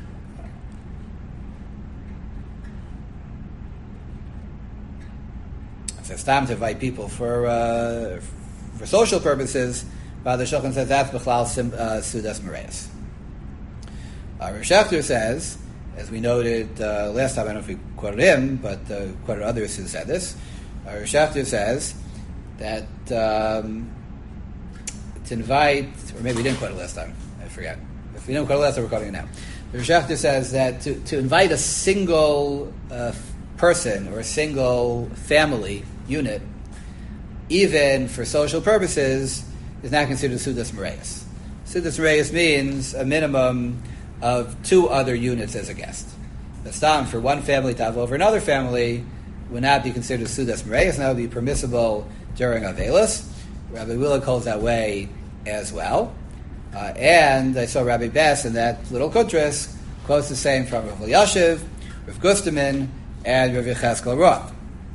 So it's time to invite people for social purposes. Father Shulchan says that's B'chlal Sudas Moreus. Rav Shechter says, as we noted last time, I don't know if we quoted him, but quoted others who said this. Rav Shechter says that to invite, or maybe we didn't quote it last time, I forget. If we didn't quote it last time, we're quoting it now. Rav Shechter says that to invite a single person or a single family unit, even for social purposes, is not considered Sudas Moreus. Sudas Moreus means a minimum of 2 other units as a guest. The stam for one family to have over another family would not be considered Sudas Moreus, and that would be permissible during Avelis. Rabbi Willig holds that way as well. And I saw Rabbi Bess in that little kutris quotes the same from Rav Elyashiv, Rav Gustaman, and Rav Yecheskel Roth.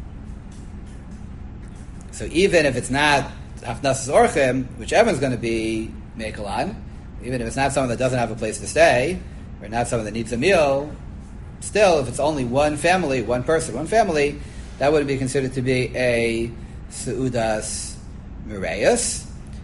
So even if it's not Hafnasas Orchim, whichever is going to be Meikalan, even if it's not someone that doesn't have a place to stay, or not someone that needs a meal, still, if it's only one family, one person, one family, that would be considered to be a Seudas Moreus.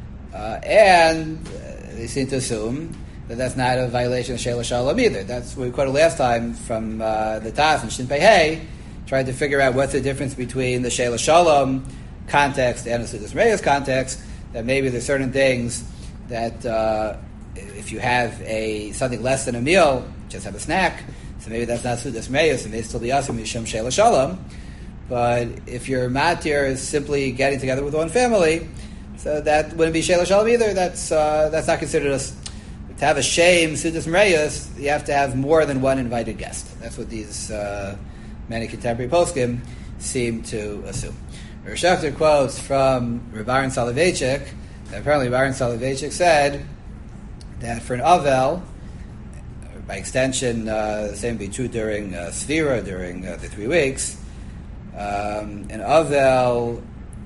And they seem to assume that that's not a violation of Sheila Shalom either. That's what we quoted last time from the Taz and Shin Pei Hey, tried to figure out what's the difference between the Sheila Shalom context and the Sudas Moreus context, that maybe there's certain things that if you have something less than a meal, just have a snack, so maybe that's not Sudas Moreus, it may still be Asim Mishum Sheila Shalom. But if your matir is simply getting together with one family, so that wouldn't be Sheila Shalom either. That's not considered to have a shame Sudas Moreus. You have to have more than one invited guest. That's what these many contemporary poskim seem to assume. Rav Shechter quotes from Reb Aaron Soloveitchik that apparently Reb Aaron Soloveitchik said that for an Avel, by extension, the same would be true during Sfira, during the 3 weeks, an Avel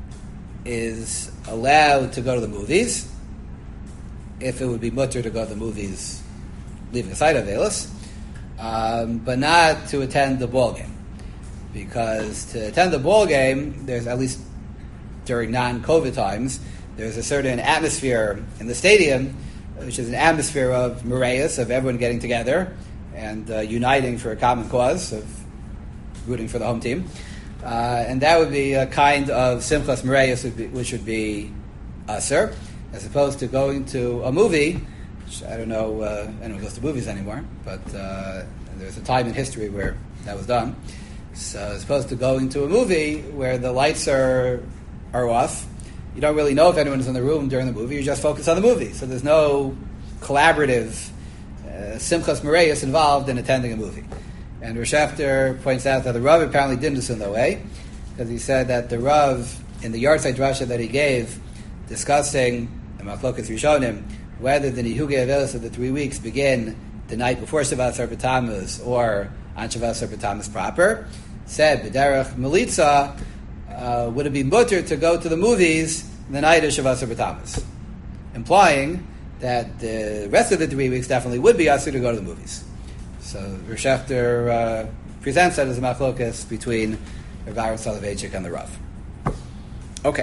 is allowed to go to the movies, if it would be mutter to go to the movies, leaving aside Avelis, but not to attend the ball game. Because to attend the ball game, there's, at least during non-COVID times, there's a certain atmosphere in the stadium, which is an atmosphere of Moreus, of everyone getting together and uniting for a common cause of rooting for the home team. And that would be a kind of Simchas Moreus, which would be Aser, as opposed to going to a movie, which I don't know anyone goes to movies anymore, but there's a time in history where that was done. So as opposed to going to a movie where the lights are off, you don't really know if anyone's in the room during the movie, you just focus on the movie. So there's no collaborative Simchas Moreus involved in attending a movie. And Rav Shechter points out that the Rav apparently didn't assume that way, because he said that the Rav, in the Yartzeit Drasha that he gave, discussing the Machlokas Rishonim, whether the Nihuge Avelis of the 3 weeks begin the night before Shabbat Asar B'Tammuz or on Shabbat Asar B'Tammuz proper, said B'derech Melitza, would it be mutter to go to the movies the night of Shabbat Asar B'Tammuz, implying that the rest of the 3 weeks definitely would be asur to go to the movies. So Rav Shechter presents that as a machlokas between Rav Aaron Soloveitchik and the Rav. Okay.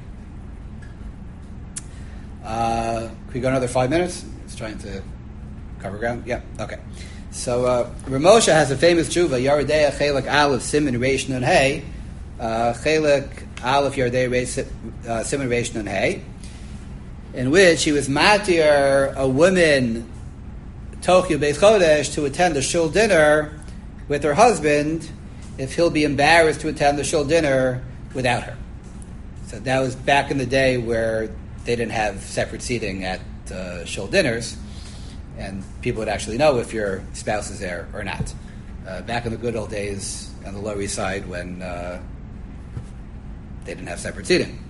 Can we go another 5 minutes? Just trying to cover ground? Yeah, okay. So Ramosha has a famous tshuva, Yaredeya Chelek Aleph Siman Reish Nun Hey, Chelek Aleph Yaredeya Siman Reish Nun Hey, in which he was matir a woman Tochyu Beis Chodesh to attend a shul dinner with her husband if he'll be embarrassed to attend the shul dinner without her. So that was back in the day where they didn't have separate seating at shul dinners, and people would actually know if your spouse is there or not. Back in the good old days on the Lower East Side when they didn't have separate seating.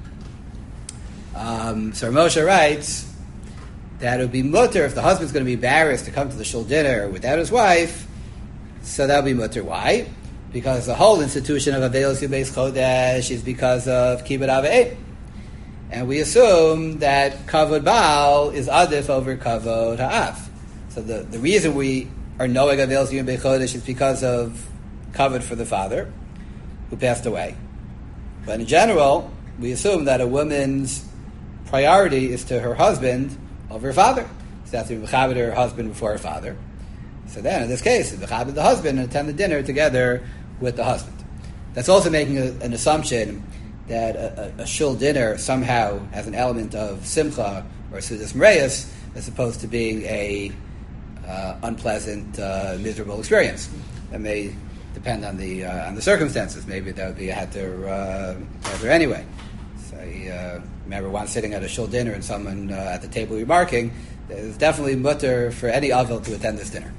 So Moshe writes that it would be mutter if the husband's going to be embarrassed to come to the shul dinner without his wife, so that would be mutter. Why? Because the whole institution of Avelos Beis Chodesh is because of Kibbud Av V'Ein. And we assume that Kavod Baal is Adif over Kavod Ha'av. So the reason we are knowing Avelos Beis Chodesh is because of Kavod for the father, who passed away. But in general, we assume that a woman's priority is to her husband over her father. So that's to be Mechabed her husband before her father. So then, in this case, Mechabed the husband and attend the dinner together with the husband. That's also making an assumption that a shul dinner somehow has an element of simcha or sudas mreis as opposed to being a unpleasant, miserable experience. That may depend on the circumstances. Maybe that would be a heter anyway. So you remember once sitting at a shul dinner and someone at the table remarking, it's definitely mutter for any avil to attend this dinner.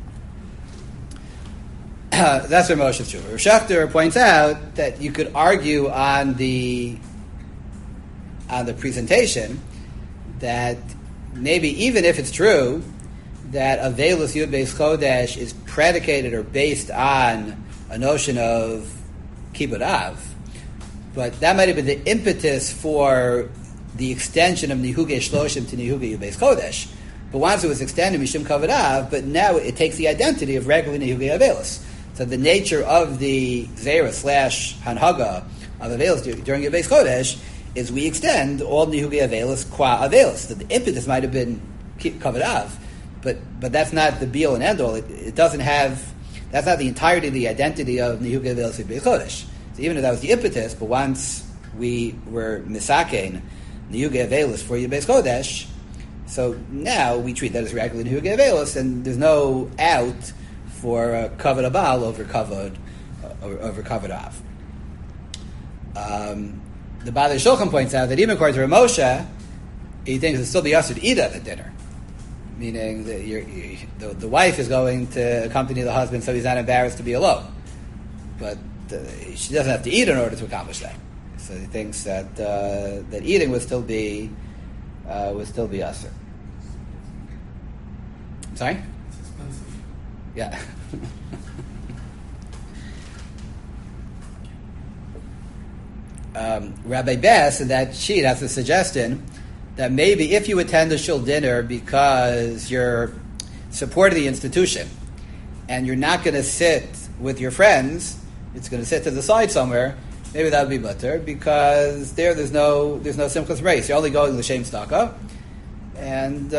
That's what Moshe's true. Rav Shechter points out that you could argue on the presentation that maybe even if it's true that Avelos Yud Beis Chodesh is predicated or based on a notion of Kibbud Av, but that might have been the impetus for the extension of Nihugei Shloshim to Nihugei Yud Beis Chodesh. But once it was extended Mishum Kavod Av, but now it takes the identity of regular Nihugei Avelos. So the nature of the Zera / Hanhaga of Avelos during Yud Beis Chodesh is we extend all Nihugei Avelos qua Avelos. So the impetus might have been Kavod Av, but that's not the be all and end all. It doesn't have, that's not the entirety of the identity of Nihugei Avelos Yud Beis Chodesh. So even if that was the impetus, but once we were misakein Nihugei Avelos for Yud Beis Chodesh, so now we treat that as regular Nihugei Avelos, and there's no out for Kavod Abal over Kavod Av. The Baalei Shulchan points out that even according to Ramosha, he thinks it'll still be usher to eat at the dinner, meaning that the wife is going to accompany the husband so he's not embarrassed to be alone. But she doesn't have to eat in order to accomplish that. So he thinks that that eating would still be usher. Sorry? It's expensive. Yeah. Rabbi Bess in that sheet has a suggestion that maybe if you attend a shul dinner because you're supporting the institution and you're not going to sit with your friends, it's going to sit to the side somewhere, maybe that would be better because there's no simchas race. You're only going to the Shem Staka, and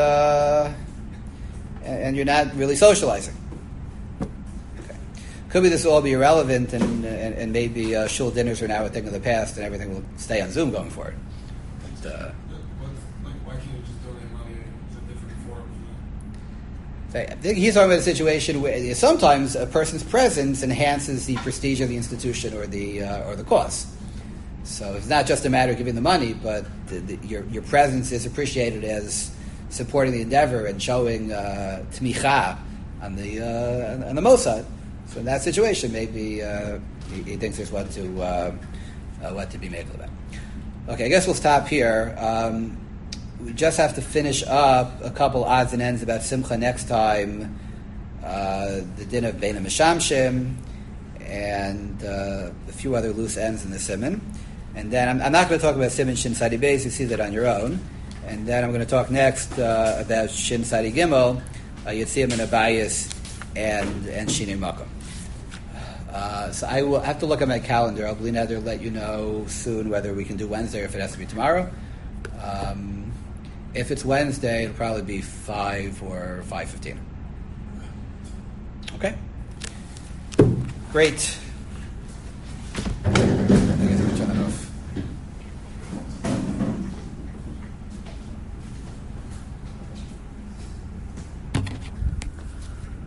you're not really socializing. Okay. Could be this will all be irrelevant, and maybe shul dinners are now a thing of the past, and everything will stay on Zoom going forward. But, why can't you just donate money in a different form? I think he's talking about a situation where sometimes a person's presence enhances the prestige of the institution or the cause. So it's not just a matter of giving the money, but your presence is appreciated as supporting the endeavor and showing tmicha on the Mossad. So in that situation, maybe he thinks there's what to be made of that. Okay, I guess we'll stop here. We just have to finish up a couple odds and ends about Simcha next time, the din of Bein HaMeshamshim, and a few other loose ends in the Siman. And then I'm not going to talk about Siman Shin Sadi Beis, you see that on your own. And then I'm going to talk next about Shin Sadi Gimel, Yitziyim and Abayis, and Shinei Makom. So I will have to look at my calendar. I'll either let you know soon whether we can do Wednesday or if it has to be tomorrow. If it's Wednesday, it'll probably be 5 or 5:15. Okay. Great.